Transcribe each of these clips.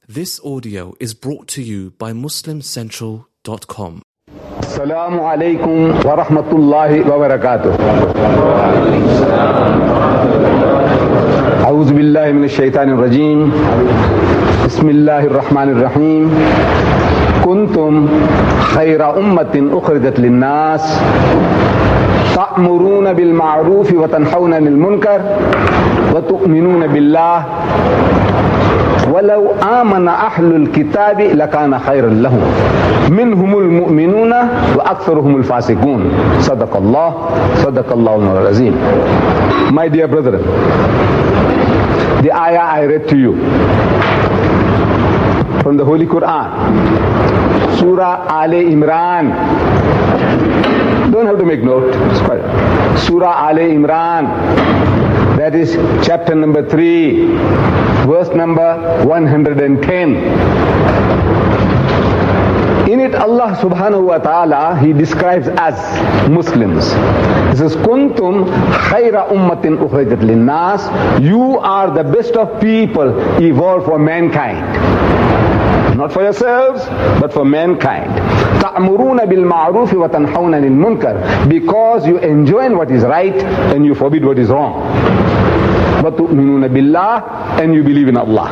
This audio is brought to you by MuslimCentral.com. Assalamu alaikum wa rahmatullahi wa barakatuh. A'udhu billahi minash shaitanir rajim. Bismillahir rahmanir rahim. Kuntum khayra ummatin ukhrijat lin-nas ta'muruna bil ma'ruf wa tanhauna 'anil munkar wa tu'minuna billah. ولو آمن أهل الكتاب لكان خيرا لهم منهم المؤمنون وأكثرهم الفاسقون صدق الله العظيم. My dear brethren, the ayah I read to you from the Holy Quran, Surah Ali Imran. Don't have to make note. Surah Ali Imran. That is chapter number 3, verse number 110. In it, Allah subhanahu wa ta'ala, He describes us Muslims. He says, Kuntum khayra ummatin ukhrijat linnas. You are the best of people evolved for mankind. Not for yourselves, but for mankind. تَأْمُرُونَ بِالْمَعْرُوفِ وَتَنْحَوْنَ لِلْمُنْكَرِ. Because you enjoin what is right and you forbid what is wrong. وَتُؤْمِنُونَ بِاللَّهِ. And you believe in Allah.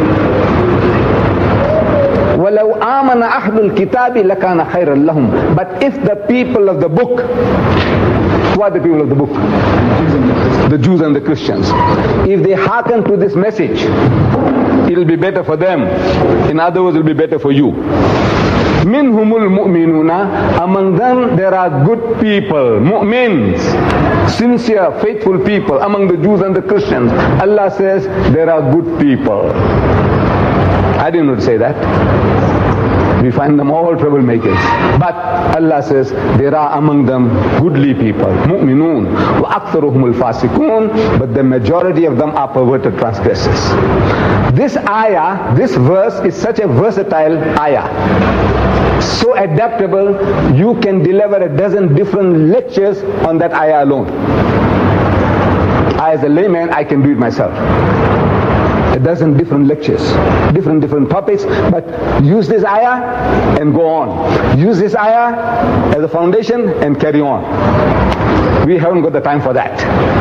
وَلَوْ آمَنَ أَهْلُ الْكِتَابِ لَكَانَ خَيْرًا لَهُمْ. But if the people of the book, who are the people of the book? The Jews and the Christians. If they hearken to this message, it will be better for them. In other words, it will be better for you. Minhumul mu'minuna. Among them there are good people, mu'mins, sincere, faithful people. Among the Jews and the Christians, Allah says there are good people. I didn't want to say that. We find them all troublemakers. But Allah says there are among them goodly people, mu'minun, wa aktharuhumul fasiqun, but the majority of them are perverted transgressors. This ayah, this verse is such a versatile ayah. So adaptable, you can deliver a dozen different lectures on that ayah alone. As a layman, I can do it myself. A dozen different lectures, different topics, but use this ayah and go on. Use this ayah as a foundation and carry on. We haven't got the time for that.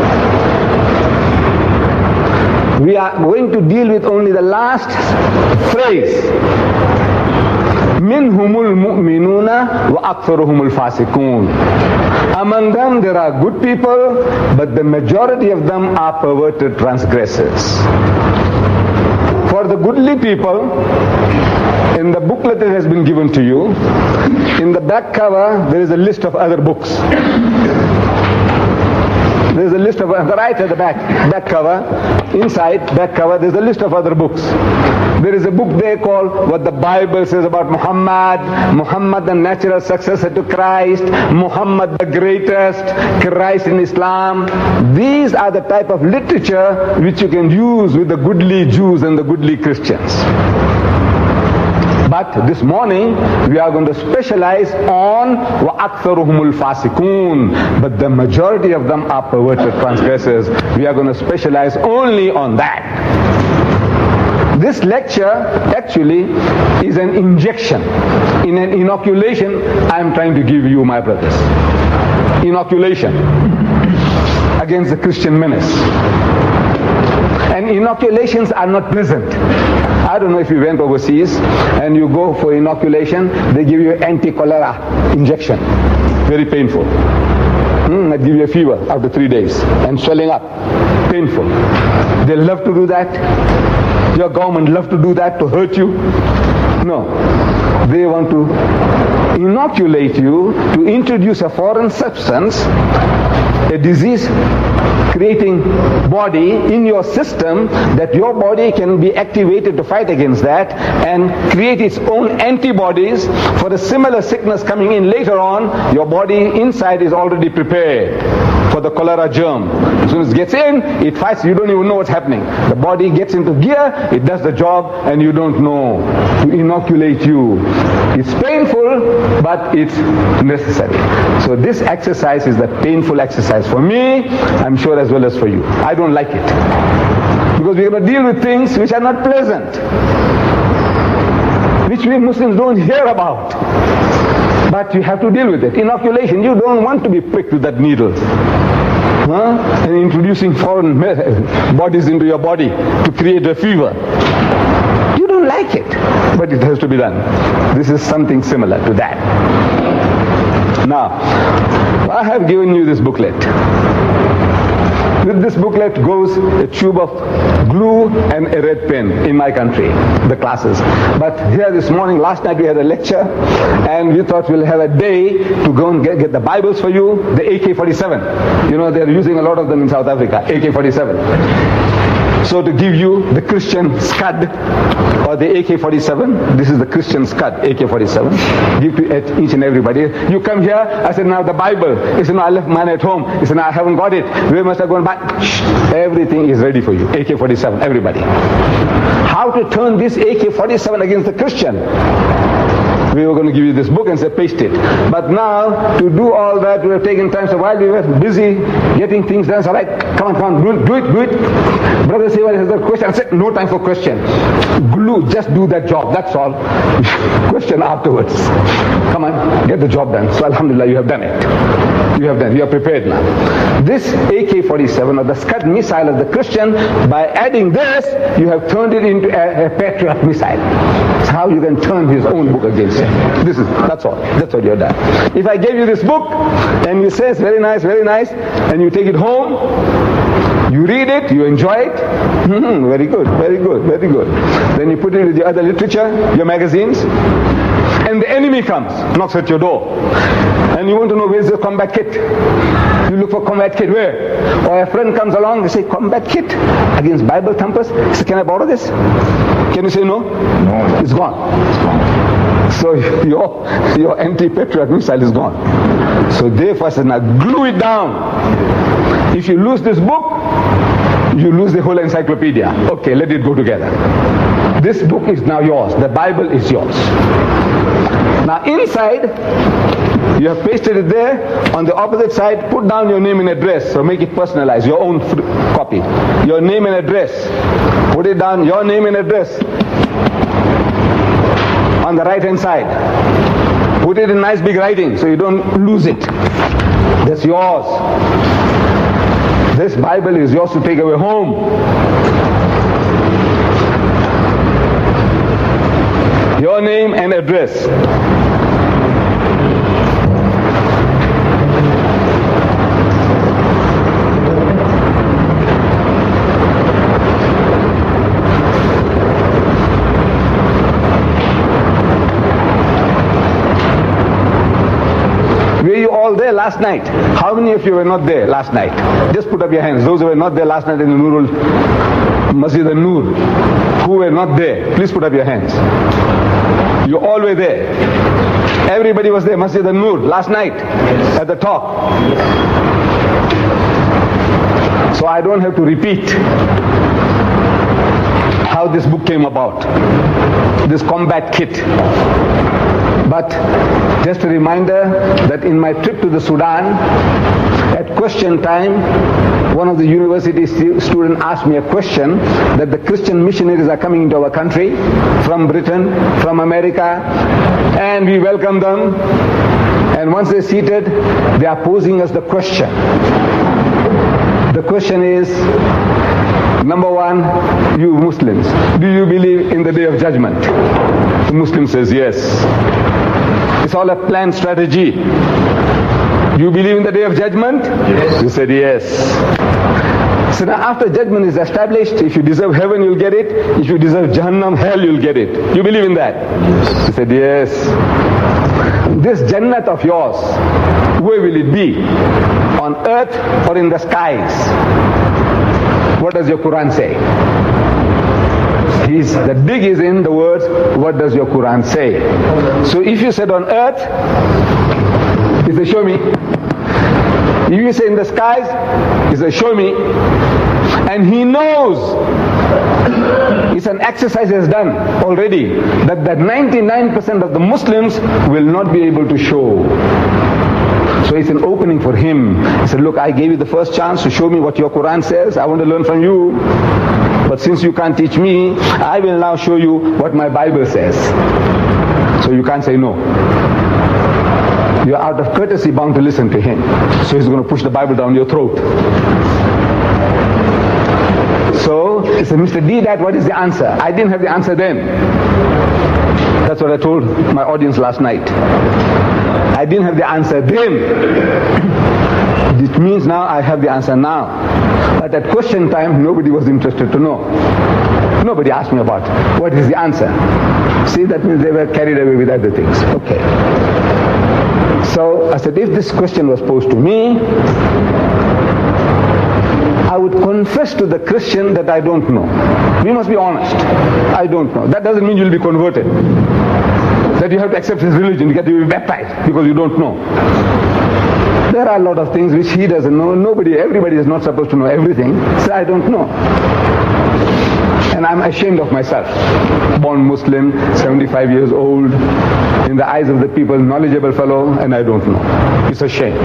We are going to deal with only the last phrase. Minhumul mu'minuna wa aktharuhumul fasiqun. Among them there are good people, but the majority of them are perverted transgressors. For the goodly people, in the booklet that has been given to you, in the back cover there is a list of other books. There's a list of, right at the back cover, inside back cover, there's a list of other books. There is a book there called What the Bible Says About Muhammad the natural successor to Christ, Muhammad the greatest, Christ in Islam. These are the type of literature which you can use with the goodly Jews and the goodly Christians. But this morning we are going to specialize on وَأَكْثَرُهُمُ الْفَاسِقُونَ. But the majority of them are perverted transgressors. We are going to specialize only on that. This lecture actually is an injection, in an inoculation I am trying to give you, my brothers. Inoculation against the Christian menace. And inoculations are not pleasant. I don't know if you went overseas and you go for inoculation, they give you anti-cholera injection. Very painful. They give you a fever after 3 days and swelling up. Painful. They love to do that. Your government love to do that to hurt you. No. They want to inoculate you, to introduce a foreign substance, a disease creating body in your system, that your body can be activated to fight against that and create its own antibodies for a similar sickness coming in later on. Your body inside is already prepared for the cholera germ. As soon as it gets in, it fights, you don't even know what's happening. The body gets into gear, it does the job, and you don't know. To inoculate you. It's painful, but it's necessary. So this exercise is the painful exercise for me, I'm sure as well as for you. I don't like it. Because we're going to deal with things which are not pleasant. which we Muslims don't hear about. But you have to deal with it. Inoculation, you don't want to be pricked with that needle. And introducing foreign bodies into your body to create a fever. You don't like it, but it has to be done. This is something similar to that. Now, I have given you this booklet. With this booklet goes a tube of glue and a red pen in my country, the classes. But here this morning, last night we had a lecture, and we thought we'll have a day to go and get the Bibles for you, the AK-47. You know, they're using a lot of them in South Africa, AK-47. So to give you the Christian Scud, or the AK-47, this is the Christian Scud, AK-47, give to each and everybody. You come here, I said, now the Bible. He said, no, I left mine at home. He said, no, I haven't got it. Where must I go and buy? Shh. Everything is ready for you, AK-47, everybody. How to turn this AK-47 against the Christian? We were going to give you this book and say, paste it. But now, to do all that, we have taken time. So while we were busy getting things done, so like, come on, do it. Brother Seva has a question. I said, no time for question. Glue, just do that job, that's all. Question afterwards. Come on, get the job done. So Alhamdulillah, you have done it. You are prepared now. This AK-47, or the Scud missile of the Christian, by adding this, you have turned it into a Patriot missile. That's how you can turn his own book against him. That's all. That's what you have done. If I gave you this book, and you say it's very nice, and you take it home, you read it, you enjoy it, very good. Then you put it with your other literature, your magazines, and the enemy comes, knocks at your door, and you want to know where's the combat kit. You look for combat kit, where? Or a friend comes along, they say, combat kit against Bible thumpers. He says, can I borrow this? Can you say no? No. It's gone. So your anti-patriot missile is gone. So therefore I said, now glue it down. If you lose this book, you lose the whole encyclopedia. Okay, let it go together. This book is now yours. The Bible is yours. Now inside, you have pasted it there. On the opposite side, put down your name and address. So make it personalized, your own copy. Your name and address. Put it down, your name and address. On the right hand side. Put it in nice big writing so you don't lose it. That's yours. This Bible is yours to take away home. Your name and address. Were you all there last night? How many of you were not there last night? Just put up your hands. Those who were not there last night in the Nurul Masjid al-Nur, who were not there, please put up your hands. You all were there. Everybody was there, Masjid al-Nur, last night, at the top. So I don't have to repeat how this book came about, this combat kit. But just a reminder that in my trip to the Sudan, at question time, one of the university students asked me a question that the Christian missionaries are coming into our country from Britain, from America, and we welcome them. And once they're seated, they are posing us the question. The question is, number one, you Muslims, do you believe in the Day of Judgment? The Muslim says yes. It's all a planned strategy. You believe in the Day of Judgment? Yes. You said yes. So now after judgment is established, if you deserve heaven, you'll get it. If you deserve Jahannam, hell, you'll get it. You believe in that? Yes. You said yes. This Jannat of yours, where will it be? On earth or in the skies? What does your Quran say? The dig is in the words, what does your Quran say? So if you said on earth, he says show me. If you say in the skies, he says show me. And he knows, it's an exercise he has done already, that 99% of the Muslims will not be able to show. So it's an opening for him. He said, look, I gave you the first chance to show me what your Quran says. I want to learn from you. But since you can't teach me, I will now show you what my Bible says. So you can't say no. You're out of courtesy bound to listen to him. So he's going to push the Bible down your throat. So he said, Mr. D, what is the answer? I didn't have the answer then. That's what I told my audience last night. I didn't have the answer then. It means now I have the answer now. But at question time, nobody was interested to know. Nobody asked me about what is the answer. See, that means they were carried away with other things. Okay. So I said, if this question was posed to me, I would confess to the Christian that I don't know. We must be honest. I don't know. That doesn't mean you'll be converted. That you have to accept his religion, you get to be baptized because you don't know. There are a lot of things which he doesn't know. Everybody is not supposed to know everything. So I don't know. And I'm ashamed of myself. Born Muslim, 75 years old, in the eyes of the people, knowledgeable fellow, and I don't know. It's a shame.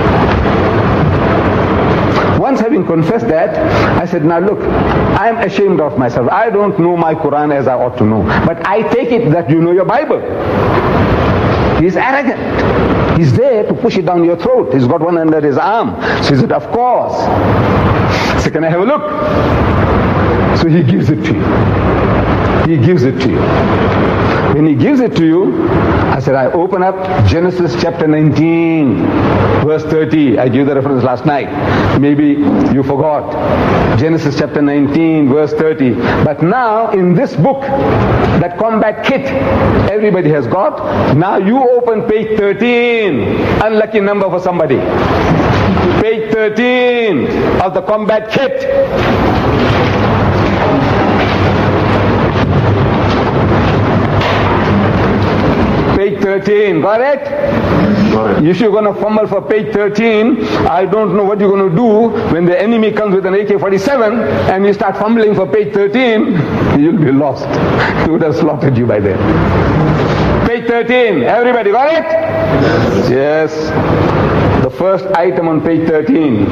Once having confessed that, I said, now look, I'm ashamed of myself. I don't know my Quran as I ought to know. But I take it that you know your Bible. He's arrogant. He's there to push it down your throat. He's got one under his arm. So he said, of course. So can I have a look? So he gives it to you. He gives it to you. When he gives it to you, I said, I open up Genesis chapter 19, verse 30. I gave the reference last night. Maybe you forgot. Genesis chapter 19, verse 30. But now, in this book, that combat kit everybody has got, now you open page 13. Unlucky number for somebody. Page 13 of the combat kit. Page 13, got it? Got it? If you're going to fumble for page 13, I don't know what you're going to do when the enemy comes with an AK-47 and you start fumbling for page 13, you'll be lost. He would have slaughtered you by then. Page 13, everybody got it? Yes. The first item on page 13.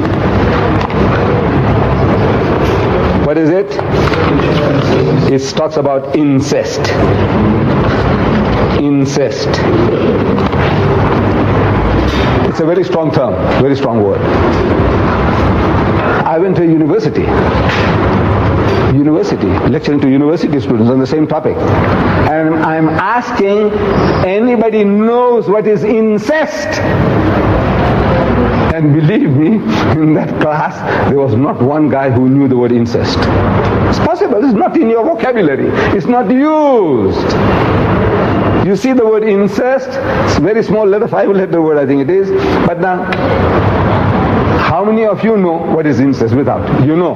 What is it? It talks about incest. Incest. It's a very strong term, very strong word. I went to a university, lecturing to university students on the same topic. And I'm asking, anybody knows what is incest? And believe me, in that class, there was not one guy who knew the word incest. It's possible, it's not in your vocabulary. It's not used. You see the word incest, it's a very small letter, 5-letter word I think it is. But now, how many of you know what is incest without? You know.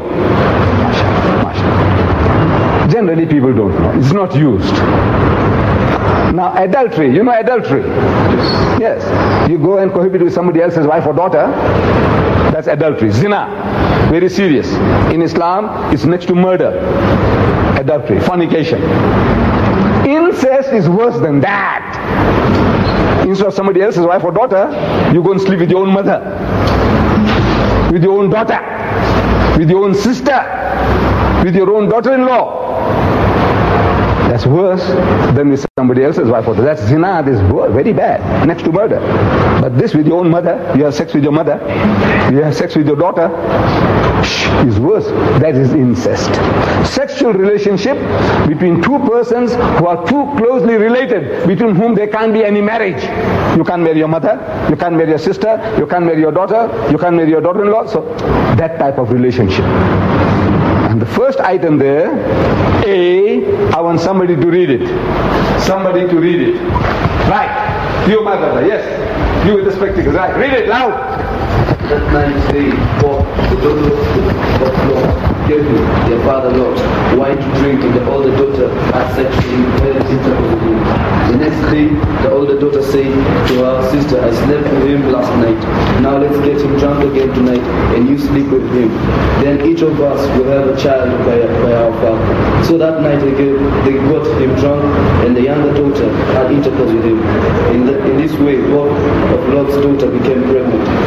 Generally people don't know. It's not used. Now adultery, you know adultery? Yes. You go and cohabit with somebody else's wife or daughter, that's adultery. Zina, very serious. In Islam, it's next to murder. Adultery, fornication. Incest is worse than that. Instead of somebody else's wife or daughter, you go and sleep with your own mother, with your own daughter, with your own sister, with your own daughter-in-law. That's worse than with somebody else's wife or daughter. That's zina, this is very bad, next to murder. But this with your own mother, you have sex with your mother, you have sex with your daughter, is worse. That is incest. Sexual relationship between two persons who are too closely related, between whom there can't be any marriage. You can't marry your mother, you can't marry your sister, you can't marry your daughter, you can't marry your daughter-in-law. So that type of relationship. And the first item there, I want somebody to read it. Somebody to read it. Right. You, my brother, yes. You with the spectacles, right. Read it loud. That night they bought the daughter of Lot, gave him their father Lot wine to drink, and the older daughter had sexually intercourse with him. The next day, the older daughter said to her sister, I slept with him last night. Now let's get him drunk again tonight, and you sleep with him. Then each of us will have a child by our father. So that night they got him drunk, and the younger daughter had intercourse with him. In this way, both of Lot's daughter became pregnant by their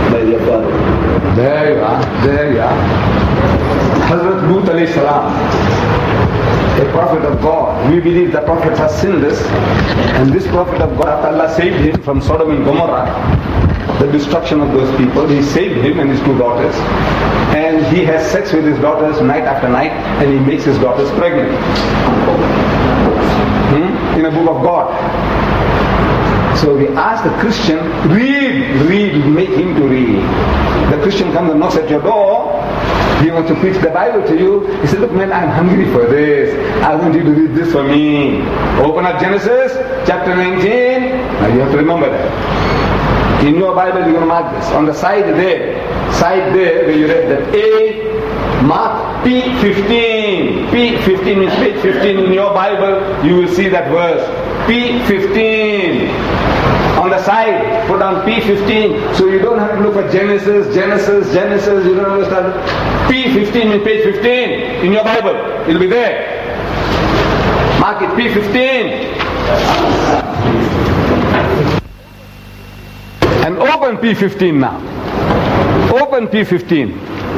father. There you are, there you are. Hazrat Lut alayhi salam, a prophet of God. We believe the prophet has sinless, and this prophet of God, after Allah saved him from Sodom and Gomorrah, the destruction of those people, he saved him and his two daughters, and he has sex with his daughters night after night, and he makes his daughters pregnant. In a book of God. So we ask the Christian, read, make him to read. The Christian comes and knocks at your door. He wants to preach the Bible to you. He says, look man, I'm hungry for this. I want you to read this for me. Open up Genesis chapter 19. Now you have to remember that. In your Bible you're going to mark this. On the side there where you read that A, mark P15. P15 means page 15 in your Bible. You will see that verse. P15. On the side, put down P15. So you don't have to look for Genesis. You don't understand. P15 means page 15 in your Bible. It'll be there. Mark it P15. And open P15 now. Open P15.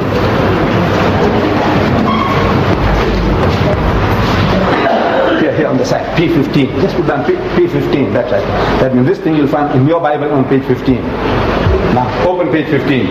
Here on the side, P15. Just put down P15, that's right. That means this thing you'll find in your Bible on page 15. Now, open page 15.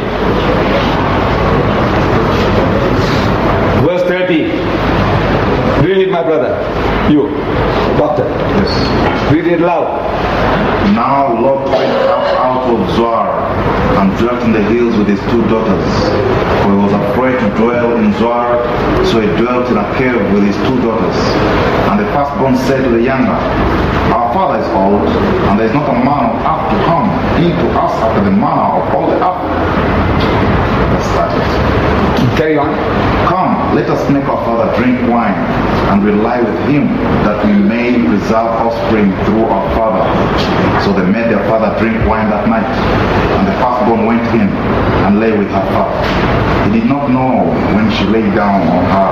Verse 30. Read it, my brother. You, doctor. Yes. Read it loud. Now Lot went up out of Zoar and dwelt in the hills with his two daughters. For he was afraid to dwell in Zoar, so he dwelt in a cave with his two daughters. And the firstborn said to the younger, Our father is old, and there is not a man of earth to come in to us after the manner of all the earth. Let's start it. Carry on. Come, let us make our father drink wine, and rely with him, that we may preserve offspring through our father. So they made their father drink wine that night, and the firstborn went in and lay with her father. He did not know when she lay down on her,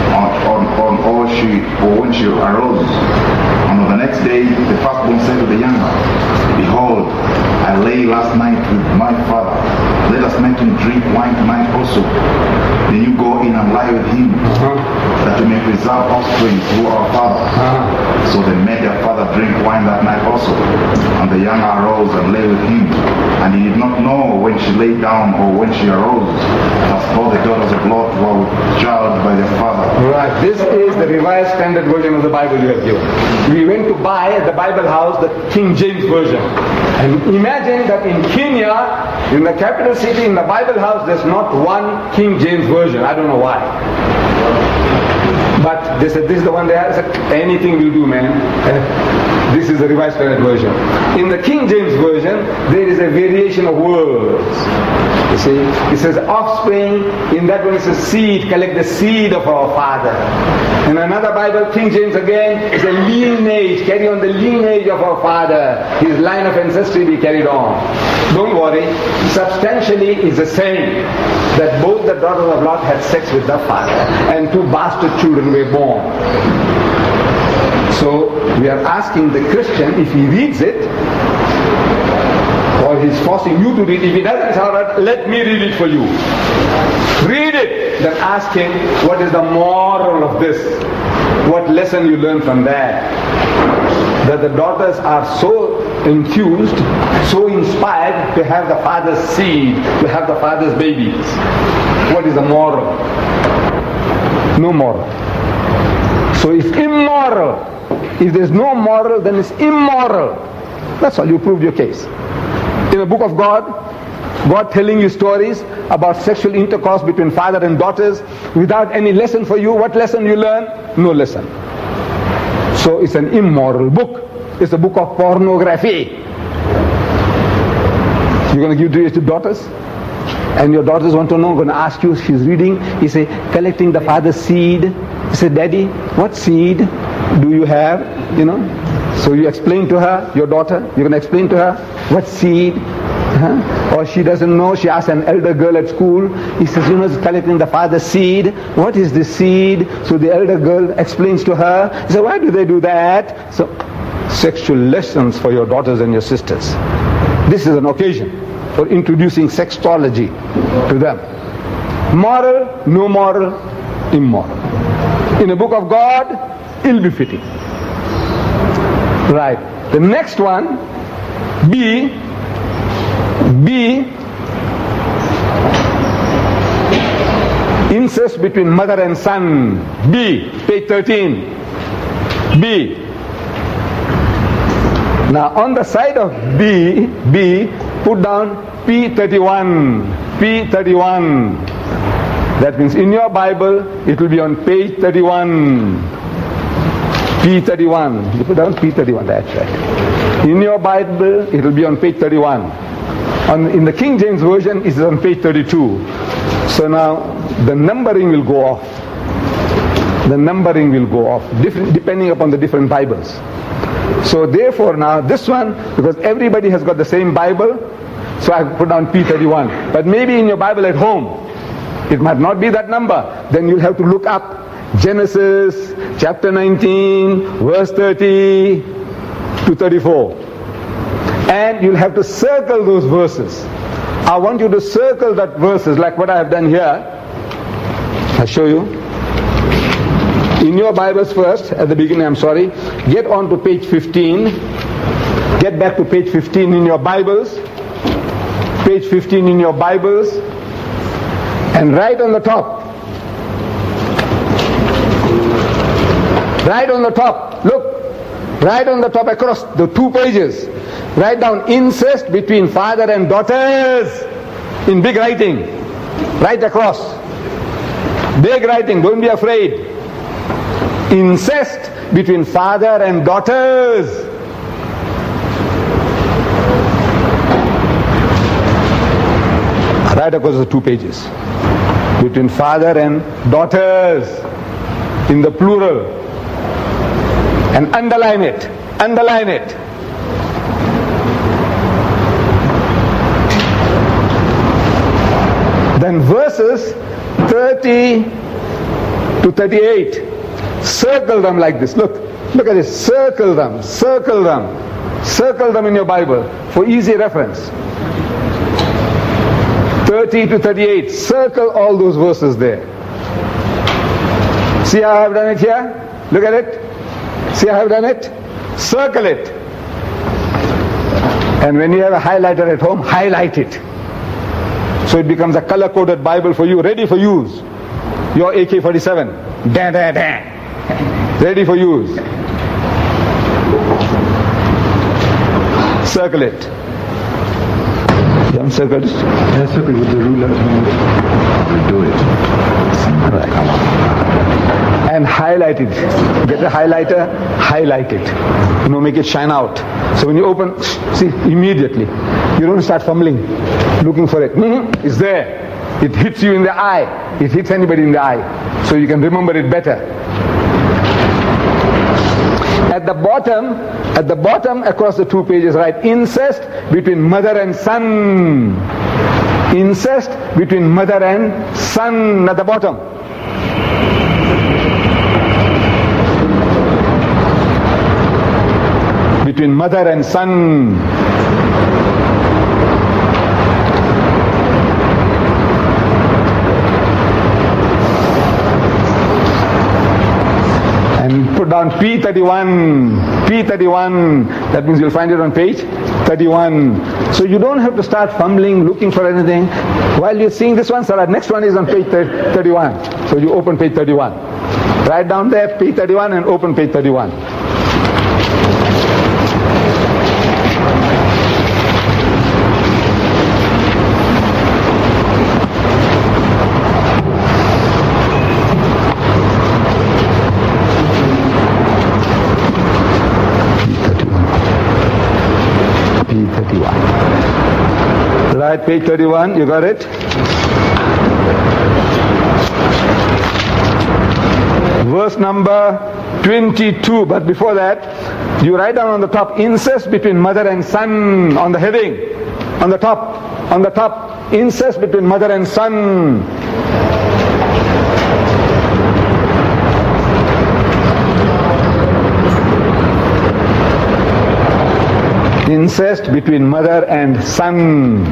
or when she arose. And on the next day, the firstborn said to the younger, Behold, I lay last night with my father. Let us make him drink wine tonight also. Then you go in and lie with him, that you may preserve offspring through our father. So they made their father drink wine that night also. And the younger arose and lay with him. And he did not know when she lay down or when she arose. As all the daughters of Lot were with child by their father. Right, this is the revised standard version of the Bible you have given. We went to buy at the Bible house the King James version. And imagine that in Kenya, in the capital city, in the Bible house, there's not one King James version. I don't know why. But they said, this is the one they have. I said, anything will do, man. This is the revised standard version. In the King James version, there is a variation of words. You see, it says offspring. In that one it says seed. Collect the seed of our father. In another Bible, King James again, is a lineage. Carry on the lineage of our father. His line of ancestry be carried on. Don't worry. Substantially it's the same. That both the daughters of Lot had sex with their father, and two bastard children were born. So we are asking the Christian, if he reads it, or he's forcing you to read, if he doesn't, it's alright, let me read it for you. Read it, then ask him, what is the moral of this? What lesson you learn from that? That the daughters are so enthused, so inspired to have the father's seed, to have the father's babies. What is the moral? No moral. So it's immoral. If there's no moral, then it's immoral. That's all, you proved your case. In the book of God, God telling you stories about sexual intercourse between father and daughters without any lesson for you. What lesson you learn? No lesson. So it's an immoral book. It's a book of pornography. You're going to give it to daughters? And your daughters want to know, going to ask you, she's reading, you say, collecting the father's seed. You say, Daddy, what seed do you have? You know? So you explain to her, your daughter, you're going to explain to her, what seed? Or she doesn't know, she asks an elder girl at school, he says, you know, it's collecting the father's seed. What is the seed? So the elder girl explains to her. He says, why do they do that? So, sexual lessons for your daughters and your sisters. This is an occasion. for introducing sextology to them. Moral, no moral, immoral. In the book of God, ill-befitting. Right. The next one, B, incest between mother and son. B, page 13. B. Now on the side of B, put down P31. P31. That means in your Bible, it will be on page 31. P31. You put down P31, that's right. In your Bible, it will be on page 31. In the King James Version, it is on page 32. So now, the numbering will go off. The numbering will go off, depending upon the different Bibles. So therefore now, this one, because everybody has got the same Bible, so I put down P31. But maybe in your Bible at home, it might not be that number. Then you'll have to look up Genesis chapter 19, verse 30 to 34. And you'll have to circle those verses. I want you to circle that verses like what I have done here. I'll show you. In your Bibles first, at the beginning, get on to page 15. Get back to page 15 in your Bibles. Page 15 in your Bibles. And right on the top. Right on the top. Look. Right on the top across the 2 pages. Write down incest between father and daughters. In big writing. Right across. Big writing. Don't be afraid. Incest between father and daughters. Right across the 2 pages. Between father and daughters. In the plural. And underline it. Underline it. Then verses 30 to 38. Circle them like this. Look at this. Circle them. Circle them. Circle them in your Bible for easy reference. 30 to 38. Circle all those verses there. See how I have done it here? Look at it. See how I have done it? Circle it. And when you have a highlighter at home, highlight it. So it becomes a color-coded Bible for you, ready for use. Your AK-47. Da da da. Ready for use. Circle it. You haven't circled it? Yeah, circle with the ruler. We'll do it. Right. And highlight it. Get a highlighter, highlight it. Make it shine out. So when you open, see, immediately. You don't start fumbling, looking for it. It's there. It hits you in the eye. It hits anybody in the eye. So you can remember it better. At the bottom across the 2 pages, write incest between mother and son. Incest between mother and son at the bottom. Between mother and son. And put down P31. P31. That means you'll find it on page 31. So you don't have to start fumbling, looking for anything. While you're seeing this one, so the next one is on page 31. So you open page 31. Write down there page 31 and open page 31. Right, page 31, you got it? Verse number 22, but before that, you write down on the top, incest between mother and son, on the heading, on the top, incest between mother and son. Incest between mother and son.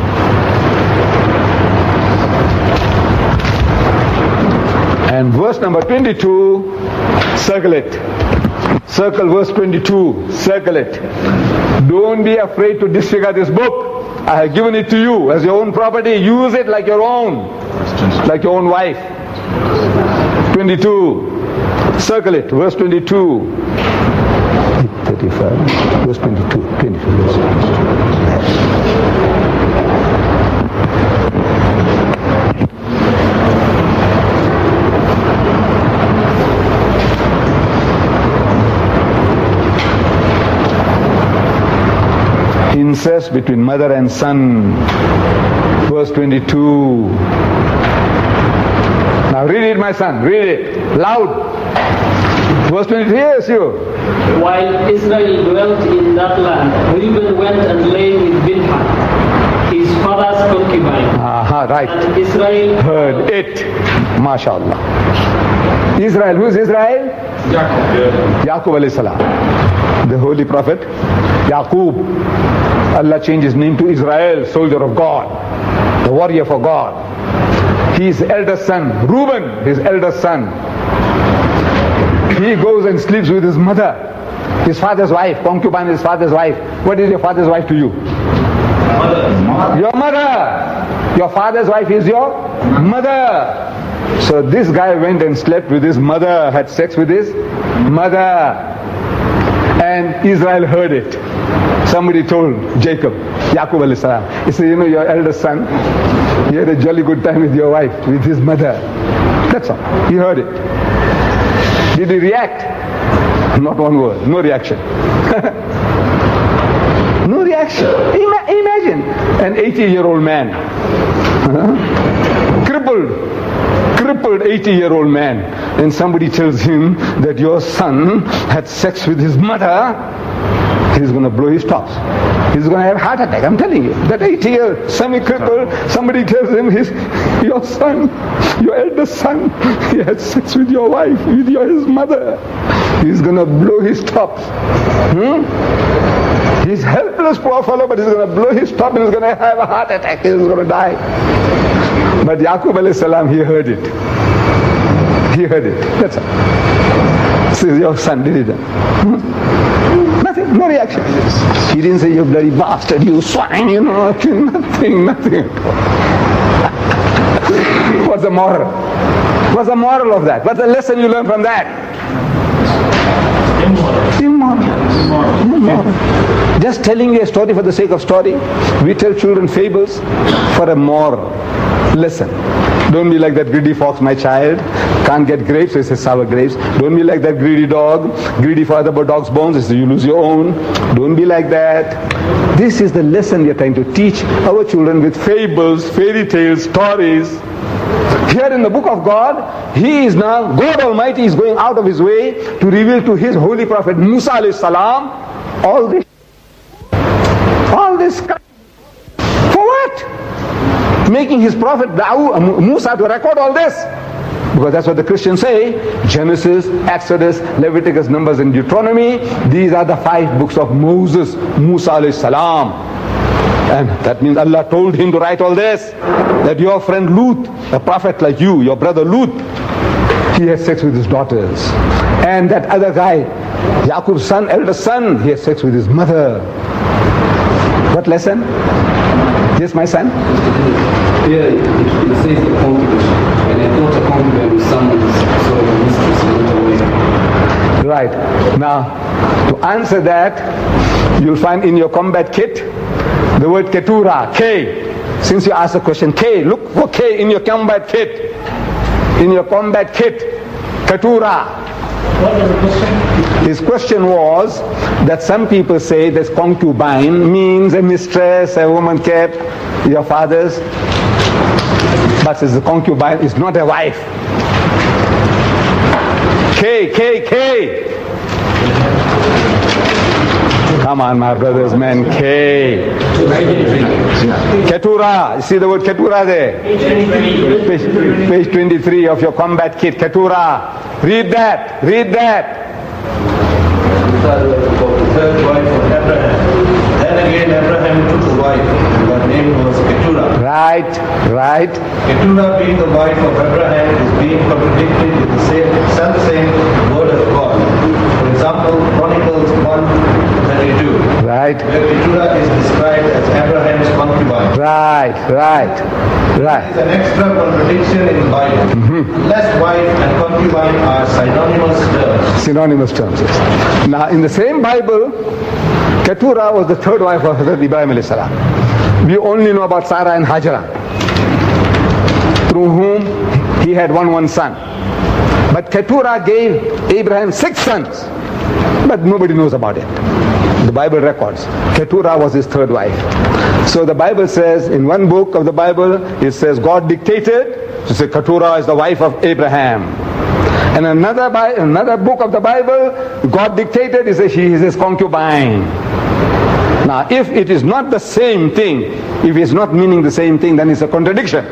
And verse number 22, circle it. Circle verse 22, circle it. Don't be afraid to disregard this book. I have given it to you as your own property. Use it like your own. Like your own wife. 22. Circle it. Verse 22. 35. Verse 22. 22. Incest between mother and son. Verse 22. Now read it, my son. Read it. Loud. Verse 23. Yes, you. While Israel dwelt in that land, Reuben went and lay with Bilhah, his father's concubine. Aha, right. And Israel heard it. MashaAllah. Israel. Who is Israel? Yaqub alayhi salam. The holy prophet Yaqub. Allah changed his name to Israel, soldier of God, the warrior for God. His eldest son, Reuben, his eldest son, he goes and sleeps with his mother, his father's wife, concubine is his father's wife. What is your father's wife to you? Mother. Your mother. Your father's wife is your mother. So this guy went and slept with his mother, had sex with his mother. And Israel heard it. Somebody told Jacob, Yaqub alayhi salam, he said, you know, your eldest son, he had a jolly good time with your wife, with his mother. That's all. He heard it. Did he react? Not one word. No reaction. No reaction. Imagine an 80-year-old man. Crippled 80-year-old man. And somebody tells him that your son had sex with his mother. He's going to blow his tops. He's going to have a heart attack, I'm telling you. That 80-year semi-crippled, somebody tells him, your son, your eldest son, he had sex with your wife, with his mother. He's going to blow his tops. He's helpless, poor fellow, but he's going to blow his top and he's going to have a heart attack. He's going to die. But Yaqub alayhi salam, he heard it. He heard it. That's all. This is your son, did it? Nothing, no reaction. He didn't say, you bloody bastard, you swine, you know, nothing. What's the moral? What's the moral of that? What's the lesson you learn from that? Immoral. Just telling you a story for the sake of story. We tell children fables for a moral lesson. Don't be like that greedy fox, my child. Can't get grapes, so he says sour grapes. Don't be like that greedy dog, greedy for other dog's bones, he says you lose your own. Don't be like that. This is the lesson we are trying to teach our children with fables, fairy tales, stories. Here in the book of God, He is now, God Almighty is going out of His way to reveal to His holy prophet Musa alayhi salam all this. For what? Making his prophet Musa to record all this. Because that's what the Christians say. Genesis, Exodus, Leviticus, Numbers and Deuteronomy. These are the 5 books of Moses, Musa alayhi salam. And that means Allah told him to write all this. That your friend Lut, a prophet like you, your brother Lut, he has sex with his daughters. And that other guy, Yaqub's son, eldest son, he has sex with his mother. What lesson? Yes, my son? Here it says the concubine, and I thought a concubine was someone's sort of mistress went away. Right. Now, to answer that, you'll find in your combat kit the word ketura, K. Since you asked the question K, look for K in your combat kit. In your combat kit, ketura. What was the question? His question was that some people say that concubine means a mistress, a woman kept, your father's. But says the concubine is not a wife. K. Come on, my brothers, man. K. Ketura. You see the word ketura there? Page 23 of your combat kit. Ketura. Read that. Read that. The third wife of Abraham. Then Right. Keturah being the wife of Abraham is being contradicted with the same word of God. For example, Chronicles 1:32. Right. Where Keturah is described as Abraham's concubine. Right. There is an extra contradiction in the Bible. Unless wife and concubine are synonymous terms. Synonymous terms, yes. Now, in the same Bible, Keturah was the third wife of Hazrat Ibrahim alayhi salam. We only know about Sarah and Hajara, through whom he had one son. But Keturah gave Abraham 6 sons, but nobody knows about it. The Bible records Keturah was his third wife. So the Bible says, in one book of the Bible, it says God dictated to say Keturah is the wife of Abraham. And another book of the Bible, God dictated, he says she is his concubine. Now, if it is not the same thing, if it's not meaning the same thing, then it's a contradiction.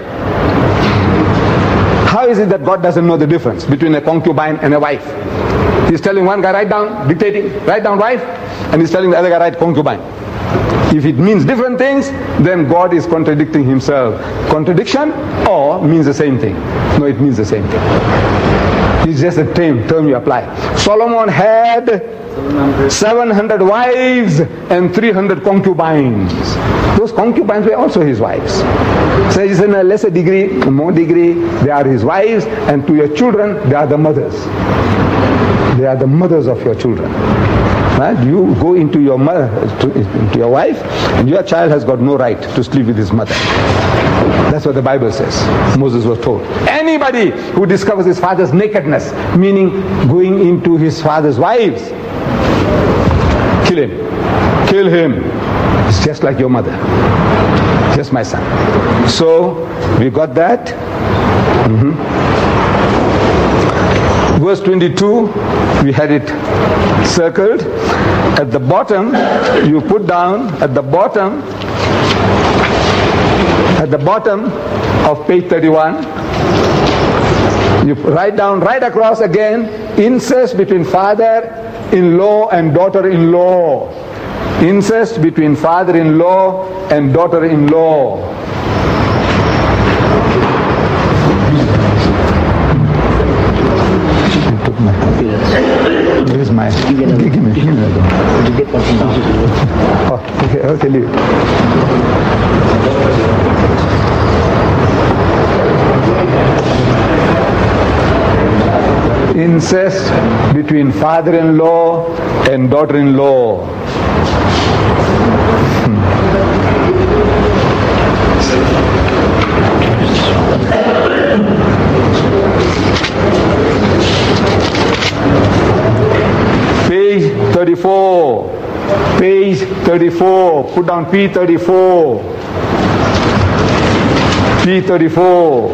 How is it that God doesn't know the difference between a concubine and a wife? He's telling one guy, write down wife, and he's telling the other guy, write concubine. If it means different things, then God is contradicting himself. Contradiction or means the same thing? No, it means the same thing. It's just a term you apply. Solomon had 700 wives and 300 concubines. Those concubines were also his wives. So it's in a lesser degree, more degree, they are his wives, and to your children, they are the mothers. They are the mothers of your children. Right? You go into your mother, into your wife, and your child has got no right to sleep with his mother. That's what the Bible says. Moses was told. Anybody who discovers his father's nakedness, meaning going into his father's wives, kill him. Kill him. It's just like your mother. Just my son. So, we got that. Verse 22, we had it circled. At the bottom, you put down, at the bottom of page 31, you write down right across again, incest between father-in-law and daughter-in-law. Incest between father-in-law and daughter-in-law. Where's my... Give me. Did you get something down? Oh, okay, leave it. Incest between father-in-law and daughter-in-law. Page 34. Page 34. Put down P34. P34.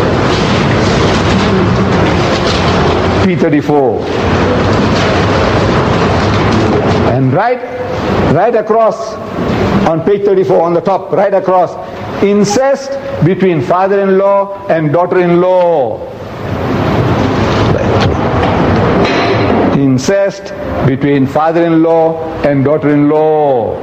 P34. And right across on page 34 on the top, right across, incest between father-in-law and daughter-in-law. Incest between father-in-law and daughter-in-law.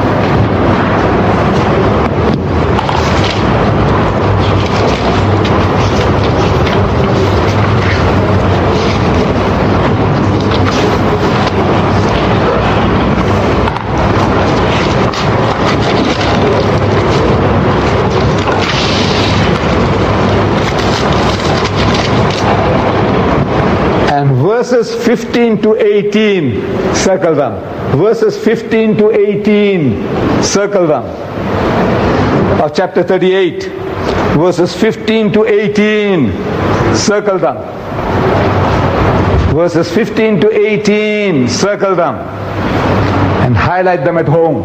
Verses 15 to 18, circle them. Verses 15 to 18, circle them. Of chapter 38. Verses 15 to 18, circle them. Verses 15 to 18, circle them. And highlight them at home.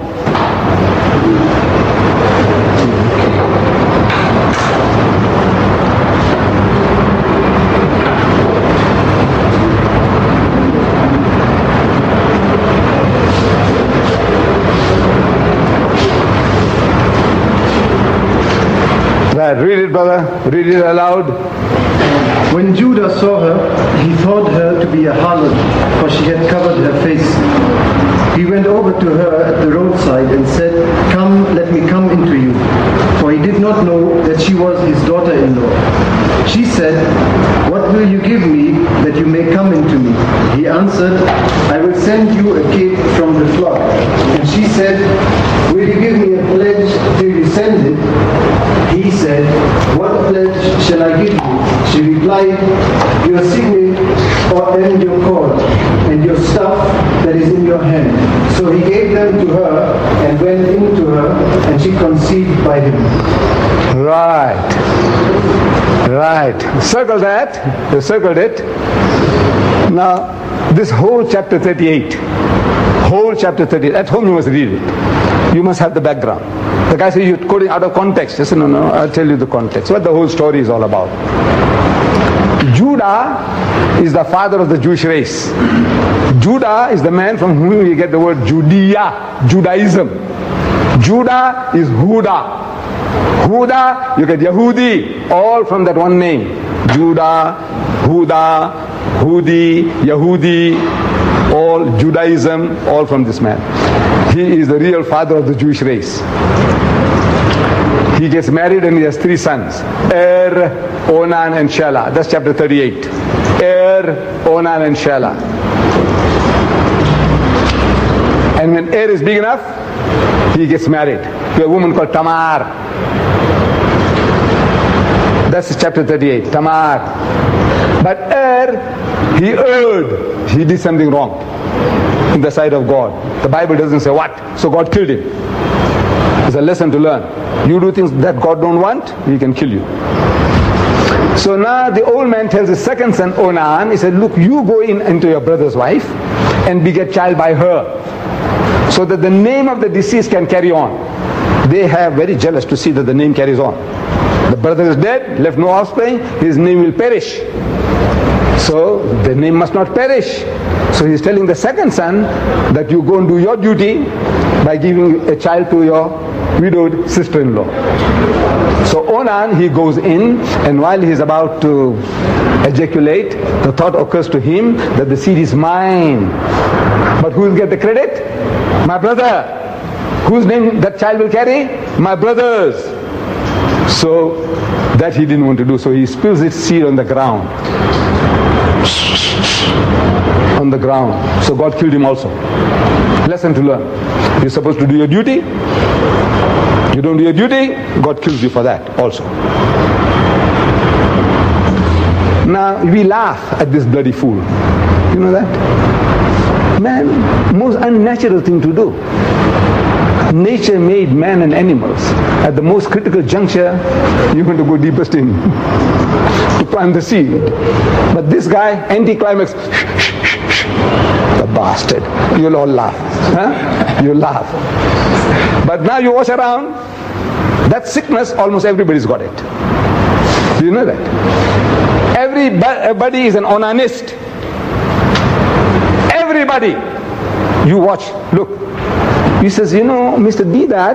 Read it, brother. Read it aloud. When Judah saw her, he thought her to be a harlot, for she had covered her face. He went over to her at the roadside and said, "Come, let me come into you." For he did not know that she was his daughter-in-law. She said, "What will you give me that you may come into me?" He answered, "I will send you a cake from the flock." And she said, "Will you give me a pledge till you send it?" He said, "What pledge shall I give you?" She replied, "Your signet and your cord, and your staff that is in your hand." So he gave them to her and went in to her, and she conceived by him. Right. Circle that. You circled it. Now, this whole chapter 38. At home you must read it. You must have the background. The guy says, "You're quoting out of context." I said, no, I'll tell you the context. What the whole story is all about. Judah is the father of the Jewish race. Judah is the man from whom we get the word Judea, Judaism. Judah is Huda. Huda, you get Yahudi, all from that one name. Judah, Huda, Hudi, Yahudi, all Judaism, all from this man. He is the real father of the Jewish race. He gets married and he has 3 sons. Onan and Shelah. That's chapter 38. Onan and Shelah. And when is big enough, he gets married to a woman called Tamar. That's chapter 38, Tamar. But he erred. He did something wrong in the sight of God. The Bible doesn't say what. So God killed him. It's a lesson to learn. You do things that God don't want, he can kill you. So now the old man tells his second son Onan, he said, "Look, you go into your brother's wife and beget child by her, so that the name of the deceased can carry on." They are very jealous to see that the name carries on. The brother is dead, left no offspring, his name will perish. So the name must not perish. So he's telling the second son that you go and do your duty by giving a child to your widowed sister-in-law. So Onan, he goes in, and while he's about to ejaculate, the thought occurs to him that the seed is mine. But who will get the credit? My brother. Whose name that child will carry? My brother's. So that he didn't want to do. So he spills his seed on the ground. On the ground. So God killed him also. Lesson to learn. You're supposed to do your duty. You don't do your duty, God kills you for that also. Now we laugh at this bloody fool. You know that? Man, most unnatural thing to do. Nature made man and animals. At the most critical juncture, you're going to go deepest in to plant the seed. But this guy, anticlimax, the bastard. You'll all laugh. Huh? You laugh. But now you watch around, that sickness, almost everybody's got it. Do you know that? Everybody is an onanist. Everybody. You watch, look. He says, you know, Mr. Deedat,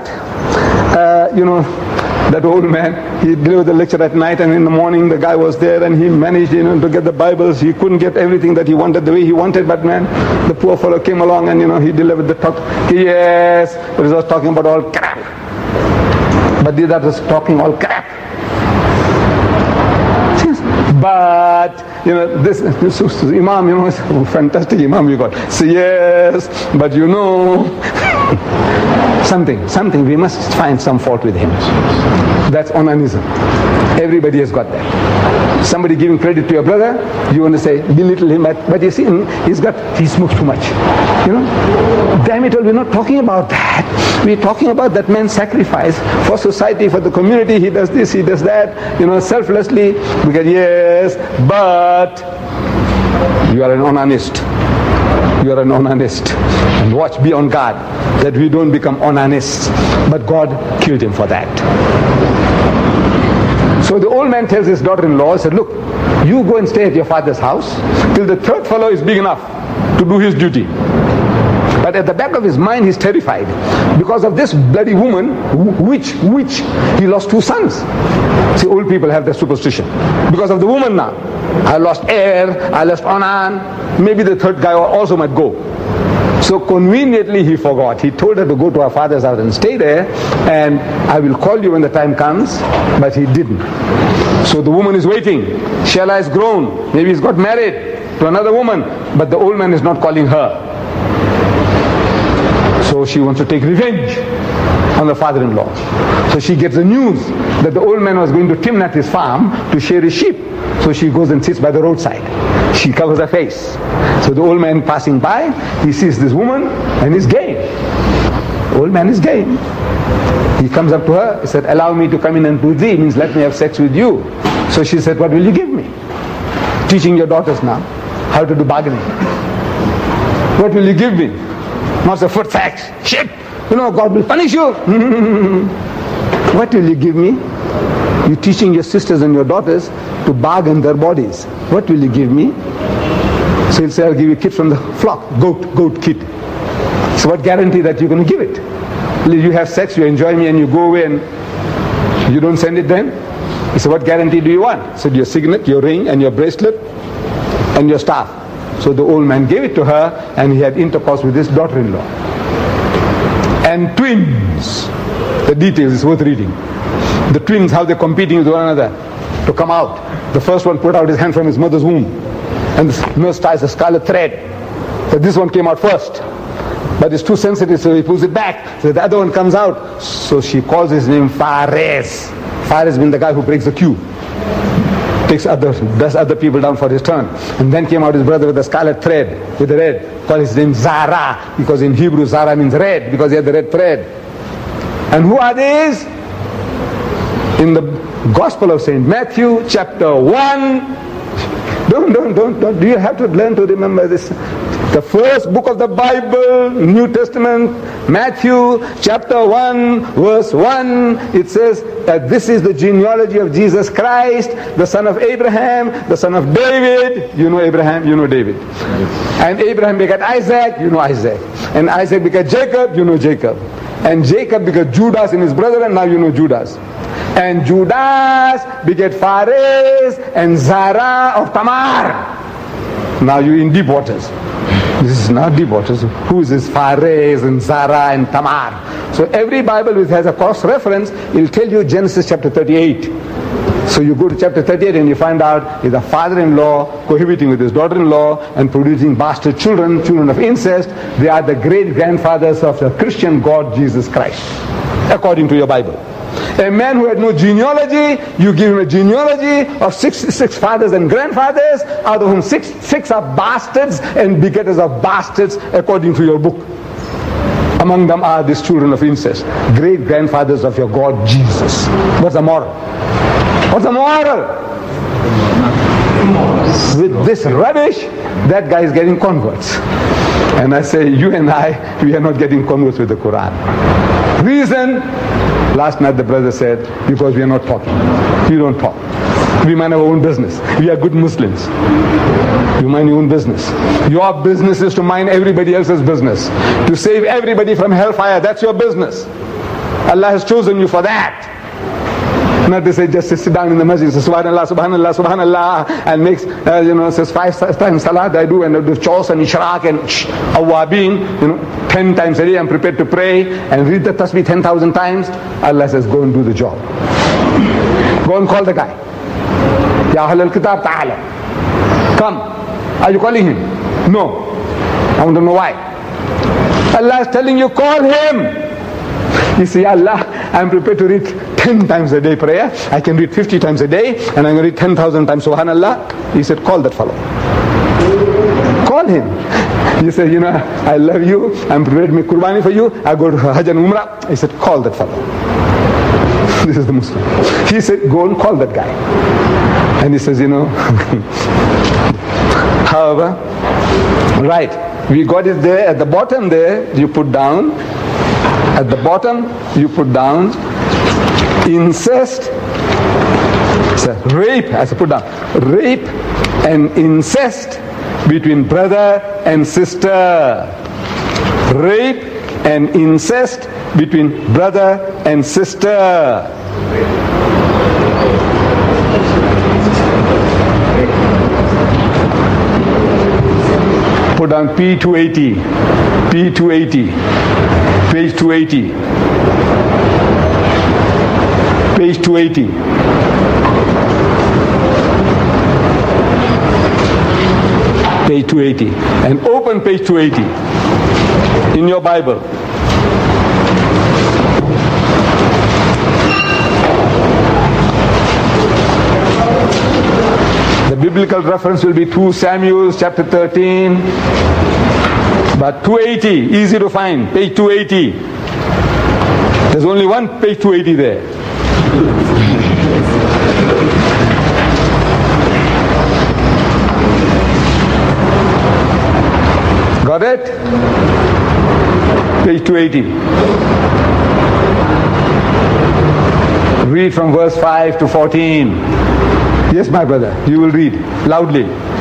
that old man, he delivered the lecture at night, and in the morning the guy was there, and he managed, to get the Bibles. He couldn't get everything that he wanted the way he wanted, but man, the poor fellow came along and, he delivered the talk. Yes, but he was talking about all crap. But Deedat was talking all crap. But, this Imam, is a fantastic Imam you got. So yes, but something, we must find some fault with him. That's onanism. Everybody has got that. Somebody giving credit to your brother, you want to say, belittle him, but you see, he smokes too much. Damn it all, we're not talking about that. We're talking about that man's sacrifice for society, for the community. He does this, he does that, selflessly. We get, yes, but you are an onanist. You are an onanist. And watch, be on guard that we don't become onanists. But God killed him for that. So the old man tells his daughter-in-law, he said, look, you go and stay at your father's house till the third fellow is big enough to do his duty. But at the back of his mind, he's terrified. Because of this bloody woman, which he lost 2 sons. See, old people have that superstition. Because of the woman now. I lost I lost Onan. Maybe the third guy also might go. So conveniently he forgot. He told her to go to her father's house and stay there, and I will call you when the time comes, but he didn't. So the woman is waiting. Sheila is grown. Maybe he's got married to another woman, but the old man is not calling her. So she wants to take revenge on the father-in-law. So she gets the news that the old man was going to Timnath, his farm, to shear his sheep. So she goes and sits by the roadside. She covers her face. So the old man passing by, he sees this woman and he's gay. The old man is gay. He comes up to her, he said, allow me to come in and do thee, means let me have sex with you. So she said, what will you give me? Teaching your daughters now how to do bargaining. What will you give me? Not the foot sex. Shit! You know, God will punish you. What will you give me? You're teaching your sisters and your daughters to bargain their bodies. What will you give me? So he'll say, I'll give you a kid from the flock. Goat kid. So what guarantee that you're going to give it? You have sex, you enjoy me, and you go away and you don't send it then? He said, what guarantee do you want? He said, your signet, your ring, and your bracelet, and your staff. So the old man gave it to her, and he had intercourse with his daughter-in-law. And twins. The details is worth reading. The twins, how they're competing with one another to come out. The first one put out his hand from his mother's womb, and the nurse ties a scarlet thread. So this one came out first, but it's too sensitive, so he pulls it back. So the other one comes out. So she calls his name Fares. Fares being the guy who breaks the queue, does other people down for his turn. And then came out his brother with the scarlet thread, with the red. Called his name Zara, because in Hebrew Zara means red, because he had the red thread. And who are these? In the Gospel of St. Matthew, chapter 1. Don't. Do you have to learn to remember this? The first book of the Bible, New Testament, Matthew, chapter 1, verse 1. It says that this is the genealogy of Jesus Christ, the son of Abraham, the son of David. You know Abraham, you know David. And Abraham begat Isaac, you know Isaac. And Isaac begat Jacob, you know Jacob. And Jacob begat Judas and his brother, and now you know Judas. And Judas begat Fares and Zara of Tamar. Now you're in deep waters. This is not deep waters. Who is this Fares and Zara and Tamar? So every Bible which has a cross-reference, it will tell you Genesis chapter 38. So you go to chapter 38 and you find out is a father-in-law cohabiting with his daughter-in-law and producing bastard children, children of incest. They are the great-grandfathers of the Christian God Jesus Christ, according to your Bible. A man who had no genealogy, you give him a genealogy of six fathers and grandfathers, out of whom six are bastards and begetters of bastards, according to your book. Among them are these children of incest, great-grandfathers of your God Jesus. What's the moral? What's the moral? With this rubbish, that guy is getting converts. And I say, you and I, we are not getting converts with the Quran. Reason? Last night the brother said, because we are not talking. We don't talk. We mind our own business. We are good Muslims. You mind your own business. Your business is to mind everybody else's business. To save everybody from hellfire, that's your business. Allah has chosen you for that. Not to say just sit down in the masjid, say subhanallah, subhanallah, subhanallah, and makes, says 5 times salat I do, and I do chores and ishraq and awabin, 10 times a day I'm prepared to pray and read the tasbih 10,000 times. Allah says, go and do the job. Go and call the guy. Ya Ahl al-Kitab ta'ala. Come. Are you calling him? No. I want to know why. Allah is telling you, call him. You see, Allah, I'm prepared to read 10 times a day prayer. I can read 50 times a day, and I'm going to read 10,000 times subhanallah. He said, call that fellow. Call him. He said, I love you. I'm prepared to make qurbani for you. I go to Hajj and Umrah. He said, call that fellow. This is the Muslim. He said, go and call that guy. And he says, however, right, we got it there. At the bottom there, you put down. At the bottom, you put down incest, rape, as I put down, rape and incest between brother and sister. Rape and incest between brother and sister. Put down P280. P280. Page 280. Page 280. Page 280. And open page 280 in your Bible. The biblical reference will be 2 Samuel chapter 13. But 280, easy to find. Page 280. There's only one page 280 there. Got it? Page 280. Read from verse 5 to 14. Yes, my brother, you will read loudly.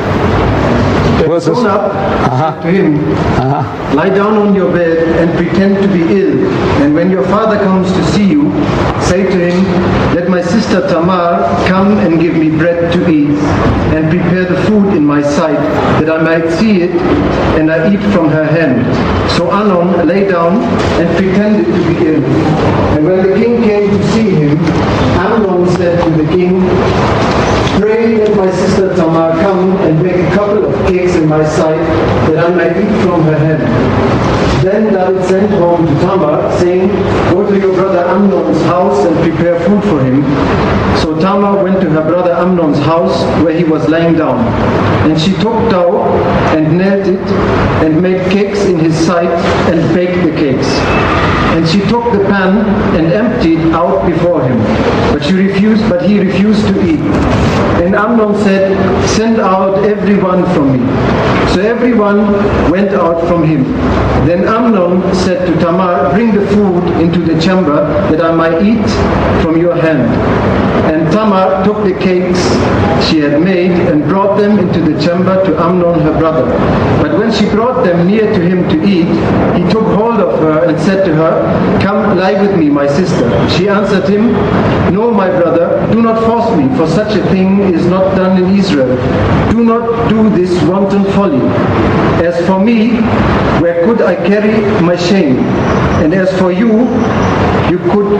Verses. Grown up to him, lie down on your bed and pretend to be ill. And when your father comes to see you, say to him, let my sister Tamar come and give me bread to eat, and prepare the food in my sight, that I might see it, and I eat from her hand. So Amnon lay down and pretended to be ill. And when the king came to see him, Amnon said to the king, pray that my sister Tamar come and bake a couple of cakes in my sight, that I may eat from her hand. Then David sent home to Tamar, saying, go to your brother Amnon's house and prepare food for him. So Tamar went to her brother Amnon's house, where he was lying down. And she took dough and knelt it, and made cakes in his sight, and baked the cakes. And she took the pan and emptied out before him. But he refused to eat. And Amnon said, send out everyone from me. So everyone went out from him. Then Amnon said to Tamar, bring the food into the chamber, that I might eat from your hand. And Tamar took the cakes she had made and brought them into the chamber to Amnon her brother. But when she brought them near to him to eat, he took hold of her and said to her, come lie with me, my sister. She answered him, no, my brother, do not force me, for such a thing is not done in Israel. Do not do this wanton folly. As for me, where could I carry my shame? And as for you, you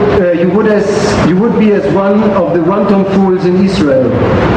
would be as one of the wanton fools in Israel.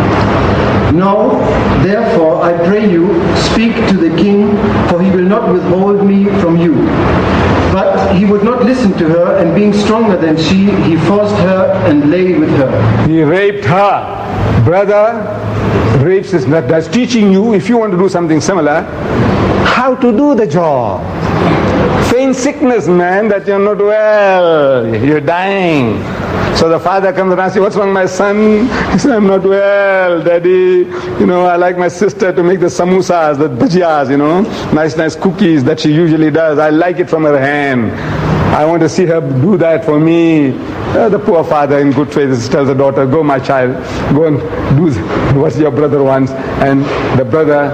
Now, therefore, I pray you, speak to the king, for he will not withhold me from you. But he would not listen to her, and being stronger than she, he forced her and lay with her. He raped her. Brother, rapes is not. That's teaching you, if you want to do something similar, how to do the job. Feign sickness, man, that you're not well, you're dying. So the father comes and asks you, what's wrong, my son? He says, I'm not well, daddy. I like my sister to make the samosas, the bhajiyas, nice cookies that she usually does. I like it from her hand. I want to see her do that for me. The poor father in good faith tells the daughter, go my child, go and do what your brother wants. And the brother,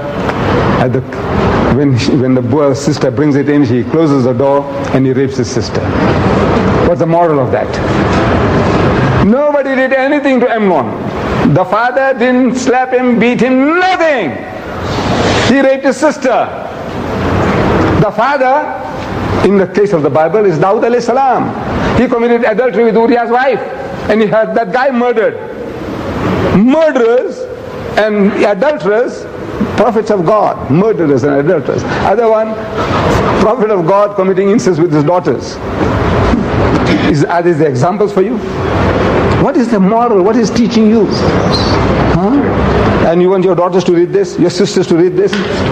when the poor sister brings it in, he closes the door and he rapes his sister. What's the moral of that? Nobody did anything to Amnon. The father didn't slap him, beat him, nothing. He raped his sister. The father, in the case of the Bible, is Dawud alayhi salam. He committed adultery with Uriah's wife, and he had that guy murdered. Murderers and adulterers, prophets of God, murderers and adulterers. Other one, prophet of God committing incest with his daughters. Are these the examples for you? What is the moral? What is teaching you? And you want your daughters to read this? Your sisters to read this?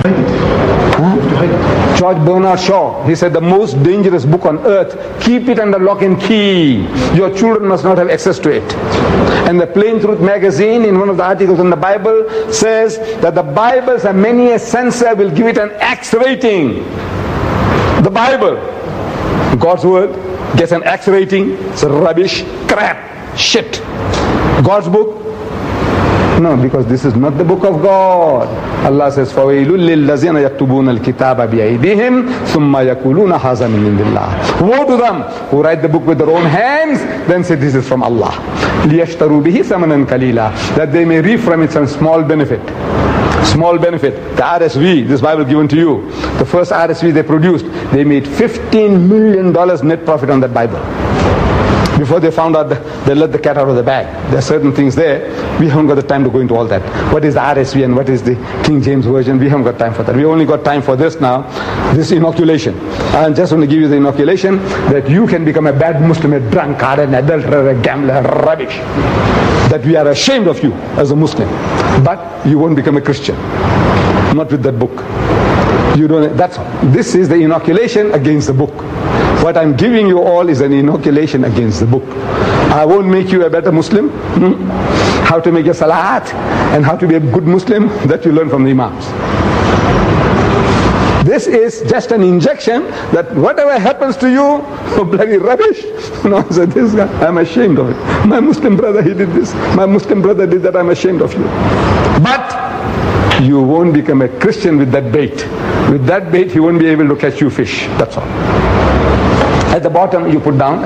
George Bernard Shaw, he said, the most dangerous book on earth, keep it under lock and key. Your children must not have access to it. And the Plain Truth magazine, in one of the articles on the Bible, says that the Bibles, and many a censor will give it an X rating. The Bible, God's word, gets an X rating. It's rubbish, crap, shit. God's book, no, because this is not the book of God. Allah says, فَوَيْلٌ لِلَّذِينَ يَكْتُبُونَ الْكِتَابَ بِأَيْدِيهِمْ ثُمَّ يَقُولُونَ هَذَا مِنْ عِنْدِ اللَّهِ. Woe to them who write the book with their own hands, then say this is from Allah. لِيَشْتَرُوا بِهِ ثَمَنًا قَلِيلًا, that they may reap from it some small benefit. Small benefit. The RSV, this Bible given to you, the first RSV they produced, they made $15 million net profit on that Bible. Before they found out they let the cat out of the bag. There are certain things there. We haven't got the time to go into all that. What is the RSV and what is the King James Version? We haven't got time for that. We only got time for this now, this inoculation. I just want to give you the inoculation that you can become a bad Muslim, a drunkard, an adulterer, a gambler, rubbish. That we are ashamed of you as a Muslim. But you won't become a Christian. Not with that book. You don't. That's all. This is the inoculation against the book. What I'm giving you all is an inoculation against the book. I won't make you a better Muslim. How to make a salat and how to be a good Muslim, that you learn from the Imams. This is just an injection that whatever happens to you, oh, bloody rubbish. No, I said, this guy, I'm ashamed of it. My Muslim brother, he did this. My Muslim brother did that. I'm ashamed of you. But you won't become a Christian with that bait. With that bait, he won't be able to catch you fish. That's all. At the bottom you put down,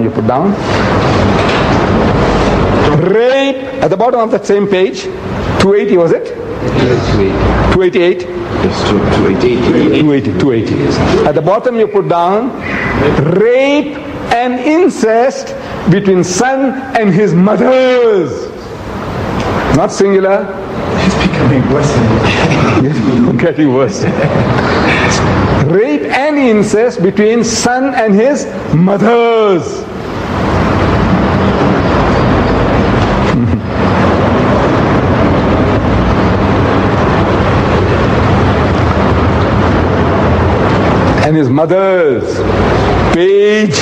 rape, at the bottom of that same page, 280 was it? 288? Yes, 280. 280. At the bottom you put down, rape and incest between son and his mothers. Not singular. It's becoming worse. It's getting worse. Rape and incest between son and his mothers. And his mothers. Page.